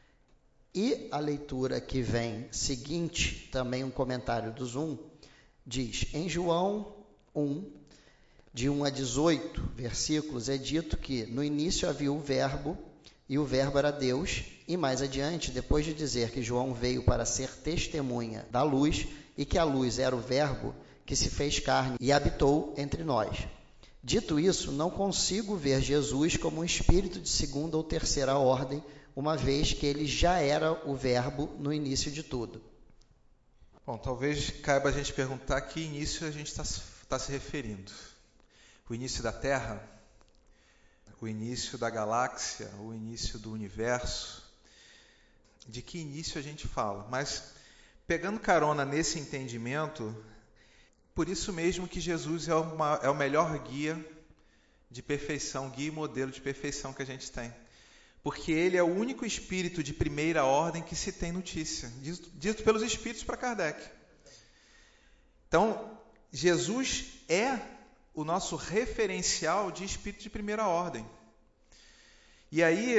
E a leitura que vem seguinte, também um comentário do Zoom, diz, em João 1, de 1 a 18 versículos, é dito que no início havia o Verbo, e o Verbo era Deus, e mais adiante, depois de dizer que João veio para ser testemunha da luz, e que a luz era o Verbo que se fez carne e habitou entre nós. Dito isso, não consigo ver Jesus como um espírito de segunda ou terceira ordem, uma vez que ele já era o Verbo no início de tudo. Bom, talvez caiba a gente perguntar que início a gente está se referindo. O início da Terra? O início da galáxia? O início do universo? De que início a gente fala? Mas, pegando carona nesse entendimento, por isso mesmo que Jesus é o melhor guia de perfeição, guia e modelo de perfeição que a gente tem. Porque ele é o único espírito de primeira ordem que se tem notícia, dito pelos espíritos para Kardec. Então, Jesus é o nosso referencial de espírito de primeira ordem. E aí,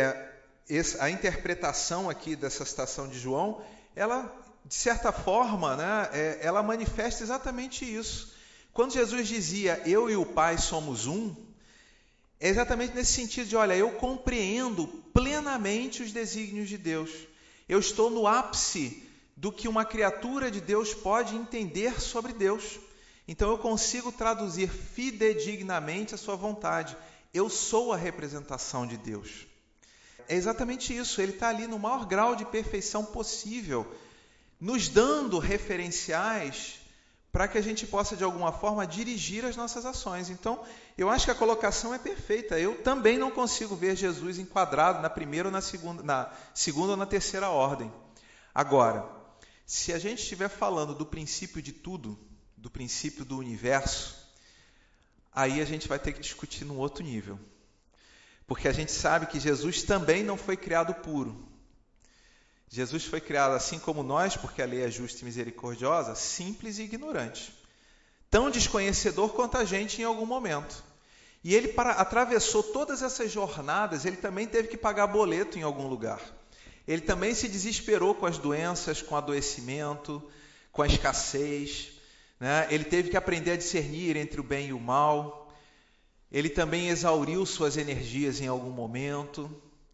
a interpretação aqui dessa citação de João, ela, de certa forma, né, ela manifesta exatamente isso. Quando Jesus dizia, eu e o Pai somos um, é exatamente nesse sentido de, olha, eu compreendo plenamente os desígnios de Deus. Eu estou no ápice do que uma criatura de Deus pode entender sobre Deus. Então eu consigo traduzir fidedignamente a sua vontade. Eu sou a representação de Deus. É exatamente isso, ele está ali no maior grau de perfeição possível, nos dando referenciais para que a gente possa, de alguma forma, dirigir as nossas ações. Então, eu acho que a colocação é perfeita. Eu também não consigo ver Jesus enquadrado na primeira ou na segunda ou na terceira ordem. Agora, se a gente estiver falando do princípio de tudo, do princípio do universo, aí a gente vai ter que discutir num outro nível. Porque a gente sabe que Jesus também não foi criado puro. Jesus foi criado assim como nós, porque a lei é justa e misericordiosa, simples e ignorante. Tão desconhecedor quanto a gente em algum momento. E ele atravessou todas essas jornadas, ele também teve que pagar boleto em algum lugar. Ele também se desesperou com as doenças, com o adoecimento, com a escassez, né? Ele teve que aprender a discernir entre o bem e o mal. Ele também exauriu suas energias em algum momento.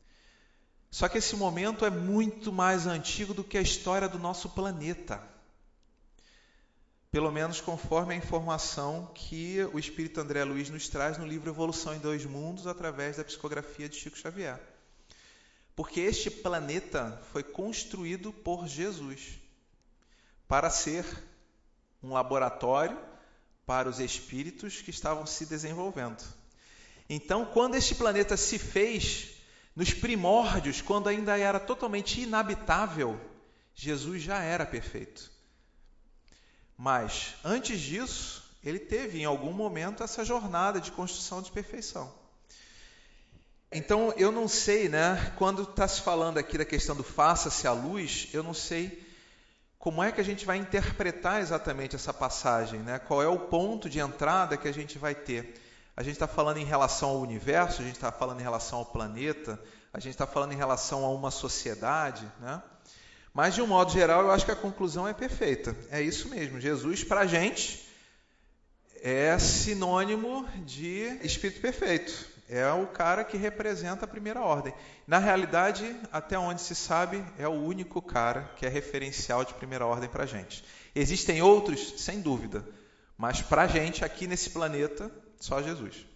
Só que esse momento é muito mais antigo do que a história do nosso planeta. Pelo menos conforme a informação que o Espírito André Luiz nos traz no livro Evolução em Dois Mundos, através da psicografia de Chico Xavier. Porque este planeta foi construído por Jesus para ser um laboratório para os espíritos que estavam se desenvolvendo. Então, quando este planeta se fez, nos primórdios, quando ainda era totalmente inabitável, Jesus já era perfeito. Mas, antes disso, ele teve em algum momento essa jornada de construção de perfeição. Então, eu não sei, né, quando está se falando aqui da questão do faça-se a luz, eu não sei como é que a gente vai interpretar exatamente essa passagem, né? Qual é o ponto de entrada que a gente vai ter? A gente está falando em relação ao universo, a gente está falando em relação ao planeta, a gente está falando em relação a uma sociedade, né? Mas, de um modo geral, eu acho que a conclusão é perfeita. É isso mesmo. Jesus, para a gente, é sinônimo de Espírito Perfeito. É o cara que representa a primeira ordem. Na realidade, até onde se sabe, é o único cara que é referencial de primeira ordem para a gente. Existem outros, sem dúvida, mas para a gente, aqui nesse planeta, só Jesus.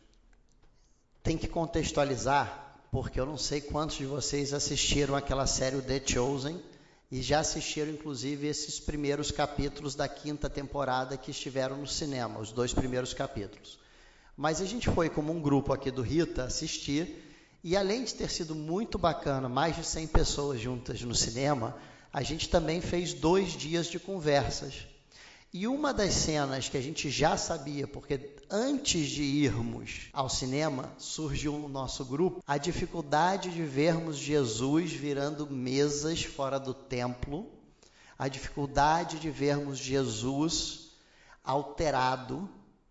Tem que contextualizar, porque eu não sei quantos de vocês assistiram aquela série The Chosen, e já assistiram, inclusive, esses primeiros capítulos da 5ª temporada que estiveram no cinema, os 2 primeiros capítulos. Mas a gente foi como um grupo aqui do Rita assistir, e além de ter sido muito bacana, mais de 100 pessoas juntas no cinema, a gente também fez 2 dias de conversas. E uma das cenas que a gente já sabia, porque antes de irmos ao cinema, surgiu no nosso grupo a dificuldade de vermos Jesus virando mesas fora do templo, a dificuldade de vermos Jesus alterado,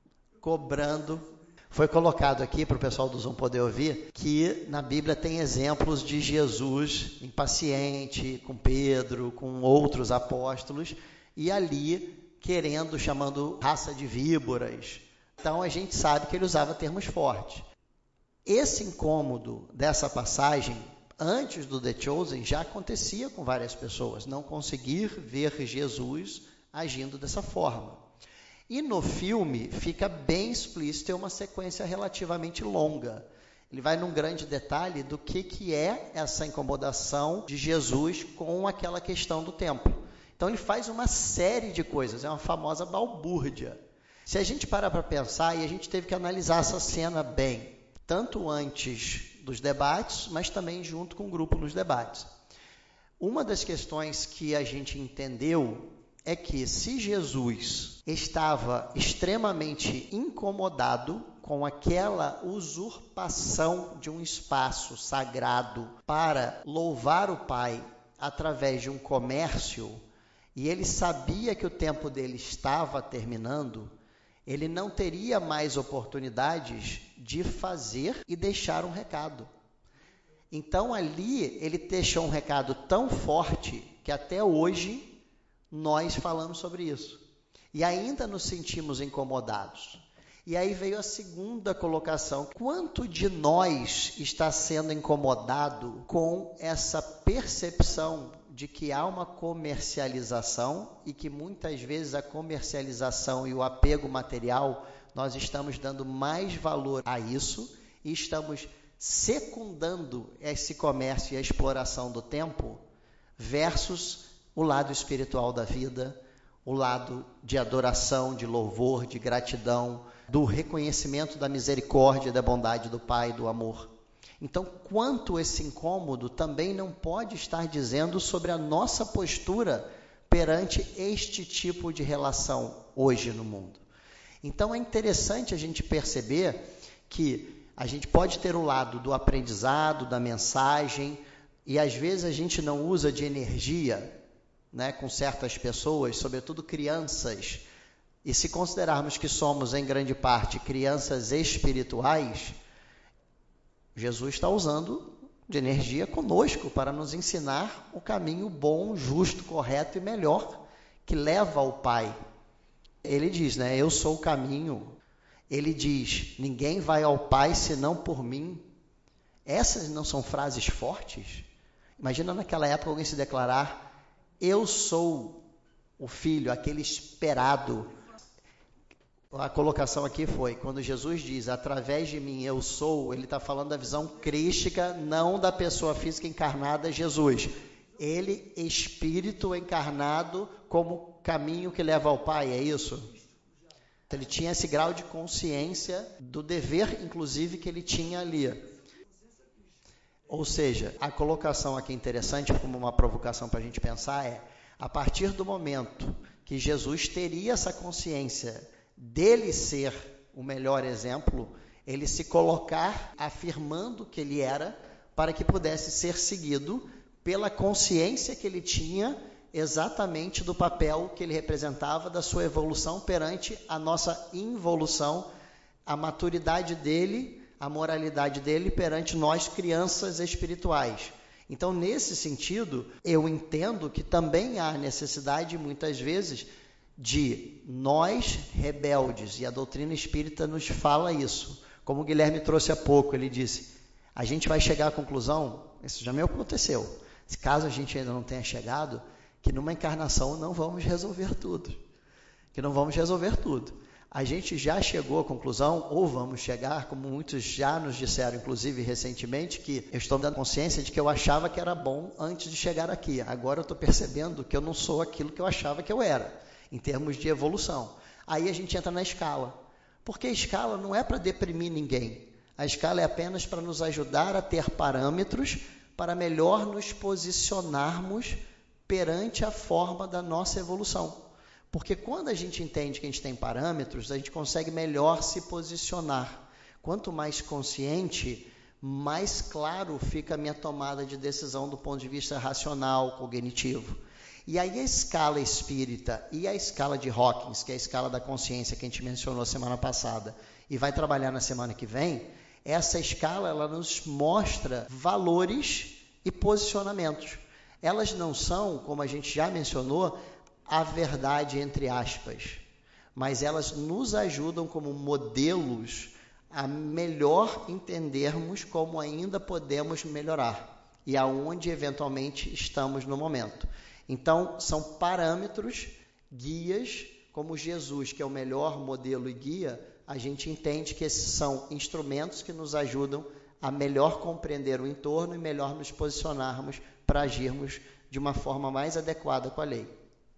cobrando. Foi colocado aqui para o pessoal do Zoom poder ouvir que na Bíblia tem exemplos de Jesus impaciente com Pedro, com outros apóstolos, e ali chamando raça de víboras. Então a gente sabe que ele usava termos fortes. Esse incômodo dessa passagem, antes do The Chosen, já acontecia com várias pessoas, não conseguir ver Jesus agindo dessa forma. E no filme fica bem explícito, é uma sequência relativamente longa. Ele vai num grande detalhe do que é essa incomodação de Jesus com aquela questão do templo. Então ele faz uma série de coisas, é uma famosa balbúrdia. Se a gente parar para pensar, e a gente teve que analisar essa cena bem, tanto antes dos debates, mas também junto com o grupo nos debates. Uma das questões que a gente entendeu é que se Jesus estava extremamente incomodado com aquela usurpação de um espaço sagrado para louvar o Pai através de um comércio, e ele sabia que o tempo dele estava terminando, ele não teria mais oportunidades de fazer e deixar um recado. Então ali ele deixou um recado tão forte que até hoje nós falamos sobre isso. E ainda nos sentimos incomodados. E aí veio a segunda colocação. Quanto de nós está sendo incomodado com essa percepção de que há uma comercialização e que muitas vezes a comercialização e o apego material, nós estamos dando mais valor a isso e estamos secundando esse comércio e a exploração do tempo versus o lado espiritual da vida, o lado de adoração, de louvor, de gratidão, do reconhecimento da misericórdia, da bondade do Pai, do amor. Então, quanto esse incômodo também não pode estar dizendo sobre a nossa postura perante este tipo de relação hoje no mundo. Então, é interessante a gente perceber que a gente pode ter o lado do aprendizado, da mensagem, e às vezes a gente não usa de energia, né, com certas pessoas, sobretudo crianças, e se considerarmos que somos, em grande parte, crianças espirituais, Jesus está usando de energia conosco para nos ensinar o caminho bom, justo, correto e melhor que leva ao Pai. Ele diz, né? Eu sou o caminho. Ele diz, ninguém vai ao Pai senão por mim. Essas não são frases fortes? Imagina naquela época alguém se declarar, eu sou o Filho, aquele esperado. A colocação aqui foi, quando Jesus diz, através de mim eu sou, ele está falando da visão crística, não da pessoa física encarnada, Jesus. Ele, espírito encarnado, como caminho que leva ao Pai, é isso? Ele tinha esse grau de consciência do dever, inclusive, que ele tinha ali. Ou seja, a colocação aqui interessante, como uma provocação para a gente pensar, é, a partir do momento que Jesus teria essa consciência dele ser o melhor exemplo, ele se colocar afirmando que ele era, para que pudesse ser seguido pela consciência que ele tinha exatamente do papel que ele representava, da sua evolução perante a nossa involução, a maturidade dele, a moralidade dele perante nós, crianças espirituais. Então, nesse sentido, eu entendo que também há necessidade, muitas vezes, de nós rebeldes, e a doutrina espírita nos fala isso. Como o Guilherme trouxe há pouco, ele disse, a gente vai chegar à conclusão, isso já me aconteceu, caso a gente ainda não tenha chegado, que numa encarnação não vamos resolver tudo. A gente já chegou à conclusão, ou vamos chegar, como muitos já nos disseram, inclusive recentemente, que eu estou dando consciência de que eu achava que era bom antes de chegar aqui. Agora eu estou percebendo que eu não sou aquilo que eu achava que eu era, em termos de evolução. Aí a gente entra na escala, porque a escala não é para deprimir ninguém. A escala é apenas para nos ajudar a ter parâmetros para melhor nos posicionarmos perante a forma da nossa evolução. Porque quando a gente entende que a gente tem parâmetros, a gente consegue melhor se posicionar. Quanto mais consciente, mais claro fica a minha tomada de decisão do ponto de vista racional, cognitivo. E aí a escala espírita e a escala de Hawkins, que é a escala da consciência que a gente mencionou semana passada, e vai trabalhar na semana que vem, essa escala ela nos mostra valores e posicionamentos. Elas não são, como a gente já mencionou, a verdade entre aspas, mas elas nos ajudam como modelos a melhor entendermos como ainda podemos melhorar e aonde eventualmente estamos no momento. Então, são parâmetros, guias, como Jesus, que é o melhor modelo e guia, a gente entende que esses são instrumentos que nos ajudam a melhor compreender o entorno e melhor nos posicionarmos para agirmos de uma forma mais adequada com a lei.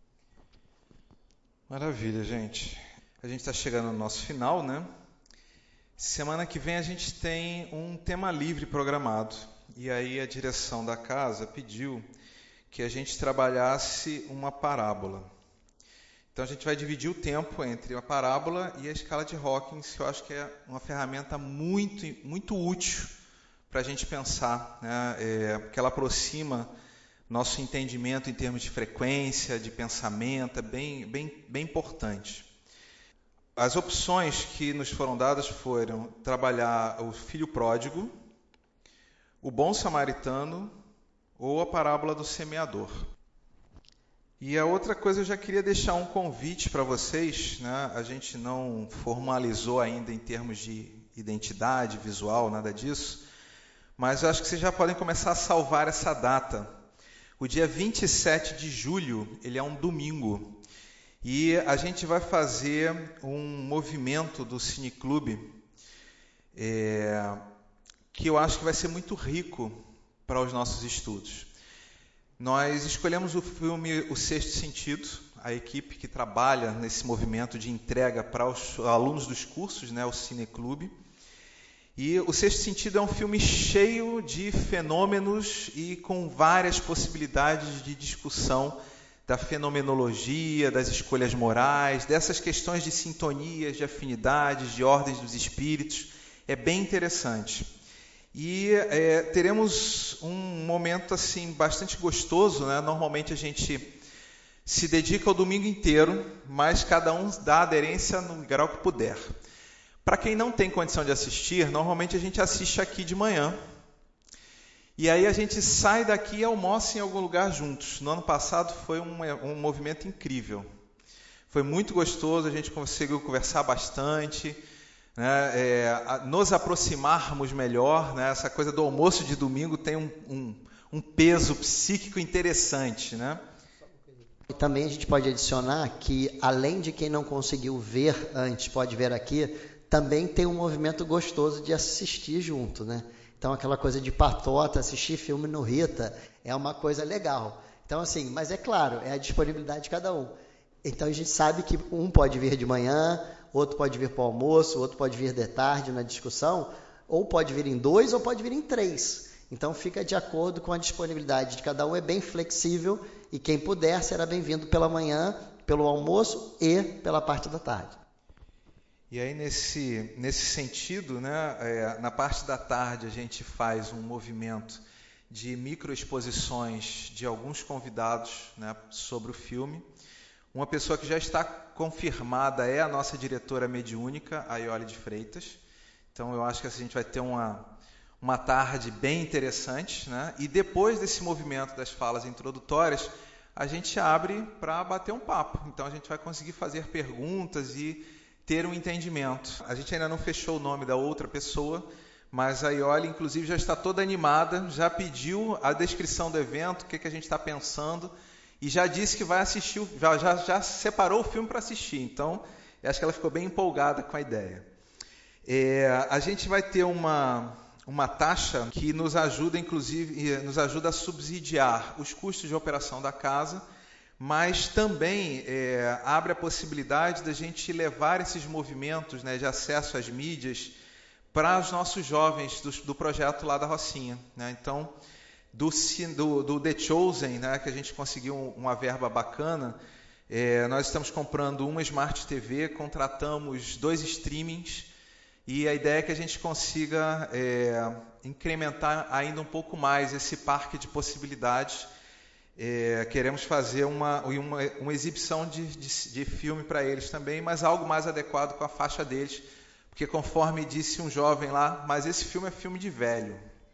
Maravilha, gente. A gente está chegando no nosso final, né? Semana que vem a gente tem um tema livre programado. E aí a direção da casa pediu que a gente trabalhasse uma parábola. Então a gente vai dividir o tempo entre a parábola e a escala de Hawkins, que eu acho que é uma ferramenta muito, muito útil para a gente pensar, né? Porque ela aproxima nosso entendimento em termos de frequência, de pensamento, é bem importante. As opções que nos foram dadas foram trabalhar o filho pródigo, o bom samaritano ou a parábola do semeador. E a outra coisa, eu já queria deixar um convite para vocês, né? A gente não formalizou ainda em termos de identidade visual, nada disso, mas eu acho que vocês já podem começar a salvar essa data. O dia 27 de julho, ele é um domingo, e a gente vai fazer um movimento do Cineclube, que eu acho que vai ser muito rico para os nossos estudos. Nós escolhemos o filme O Sexto Sentido, a equipe que trabalha nesse movimento de entrega para os alunos dos cursos, né, o Cineclube. E O Sexto Sentido é um filme cheio de fenômenos e com várias possibilidades de discussão da fenomenologia, das escolhas morais, dessas questões de sintonias, de afinidades, de ordens dos espíritos. É bem interessante. E teremos um momento assim bastante gostoso, né? Normalmente a gente se dedica ao domingo inteiro, mas cada um dá aderência no grau que puder. Para quem não tem condição de assistir, normalmente a gente assiste aqui de manhã. E aí a gente sai daqui e almoça em algum lugar juntos. No ano passado foi um movimento incrível. Foi muito gostoso, a gente conseguiu conversar bastante, né, nos aproximarmos melhor, né? Essa coisa do almoço de domingo tem um peso psíquico interessante, né? E também a gente pode adicionar que, além de quem não conseguiu ver antes, pode ver aqui, também tem um movimento gostoso de assistir junto, né? Então, aquela coisa de patota, assistir filme no Rita, é uma coisa legal. Então, assim, mas é claro, é a disponibilidade de cada um. Então, a gente sabe que um pode vir de manhã, outro pode vir para o almoço, outro pode vir de tarde na discussão, ou pode vir em 2 ou pode vir em 3. Então, fica de acordo com a disponibilidade de cada um, é bem flexível, e quem puder será bem-vindo pela manhã, pelo almoço e pela parte da tarde. E aí, nesse sentido, né, na parte da tarde a gente faz um movimento de microexposições de alguns convidados, né, sobre o filme. Uma pessoa que já está confirmada é a nossa diretora mediúnica, a Iole de Freitas. Então eu acho que a gente vai ter uma tarde bem interessante, né? E depois desse movimento das falas introdutórias, a gente abre para bater um papo. Então a gente vai conseguir fazer perguntas e ter um entendimento. A gente ainda não fechou o nome da outra pessoa, mas a Iole, inclusive, já está toda animada, já pediu a descrição do evento, o que a gente está pensando, e já disse que vai assistir, já separou o filme para assistir. Então, eu acho que ela ficou bem empolgada com a ideia. A gente vai ter uma taxa que nos ajuda, inclusive, nos ajuda a subsidiar os custos de operação da casa, mas também abre a possibilidade da gente levar esses movimentos, né, de acesso às mídias para os nossos jovens do projeto lá da Rocinha, né? Então, do The Chosen, né, que a gente conseguiu uma verba bacana, nós estamos comprando uma Smart TV, contratamos 2 streamings, e a ideia é que a gente consiga incrementar ainda um pouco mais esse parque de possibilidades. Queremos fazer uma exibição de filme para eles também, mas algo mais adequado com a faixa deles, porque conforme disse um jovem lá, mas esse filme é filme de velho.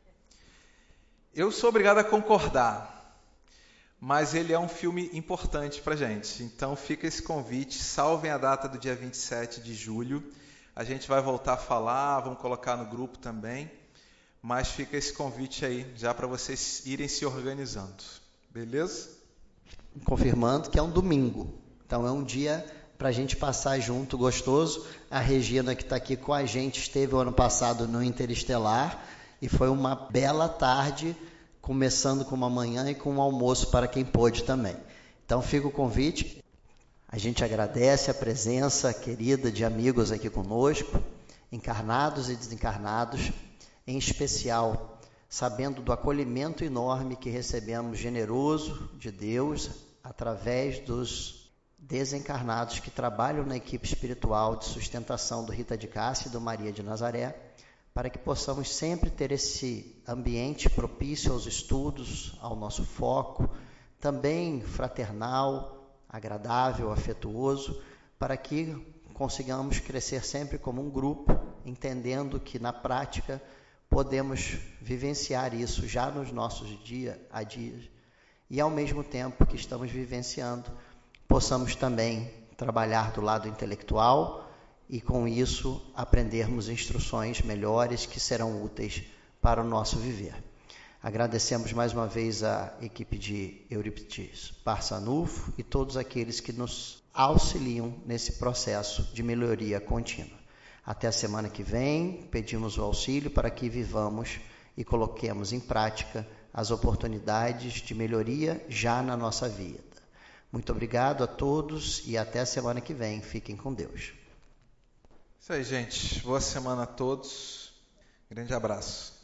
Eu sou obrigado a concordar, mas ele é um filme importante para a gente. Então fica esse convite, salvem a data do dia 27 de julho, a gente vai voltar a falar, vamos colocar no grupo também, mas fica esse convite aí, já para vocês irem se organizando. Beleza? Confirmando que é um domingo, então é um dia para a gente passar junto, gostoso. A Regina, que está aqui com a gente, esteve o ano passado no Interestelar, e foi uma bela tarde, começando com uma manhã e com um almoço para quem pôde também. Então fica o convite. A gente agradece a presença querida de amigos aqui conosco, encarnados e desencarnados, em especial sabendo do acolhimento enorme que recebemos generoso de Deus através dos desencarnados que trabalham na equipe espiritual de sustentação do Rita de Cássia e do Maria de Nazaré, para que possamos sempre ter esse ambiente propício aos estudos, ao nosso foco, também fraternal, agradável, afetuoso, para que consigamos crescer sempre como um grupo, entendendo que na prática podemos vivenciar isso já nos nossos dia a dia, e ao mesmo tempo que estamos vivenciando, possamos também trabalhar do lado intelectual e com isso aprendermos instruções melhores que serão úteis para o nosso viver. Agradecemos mais uma vez a equipe de Eurípides Barçanufo e todos aqueles que nos auxiliam nesse processo de melhoria contínua. Até a semana que vem, pedimos o auxílio para que vivamos e coloquemos em prática as oportunidades de melhoria já na nossa vida. Muito obrigado a todos e até a semana que vem. Fiquem com Deus. Isso aí, gente. Boa semana a todos. Grande abraço.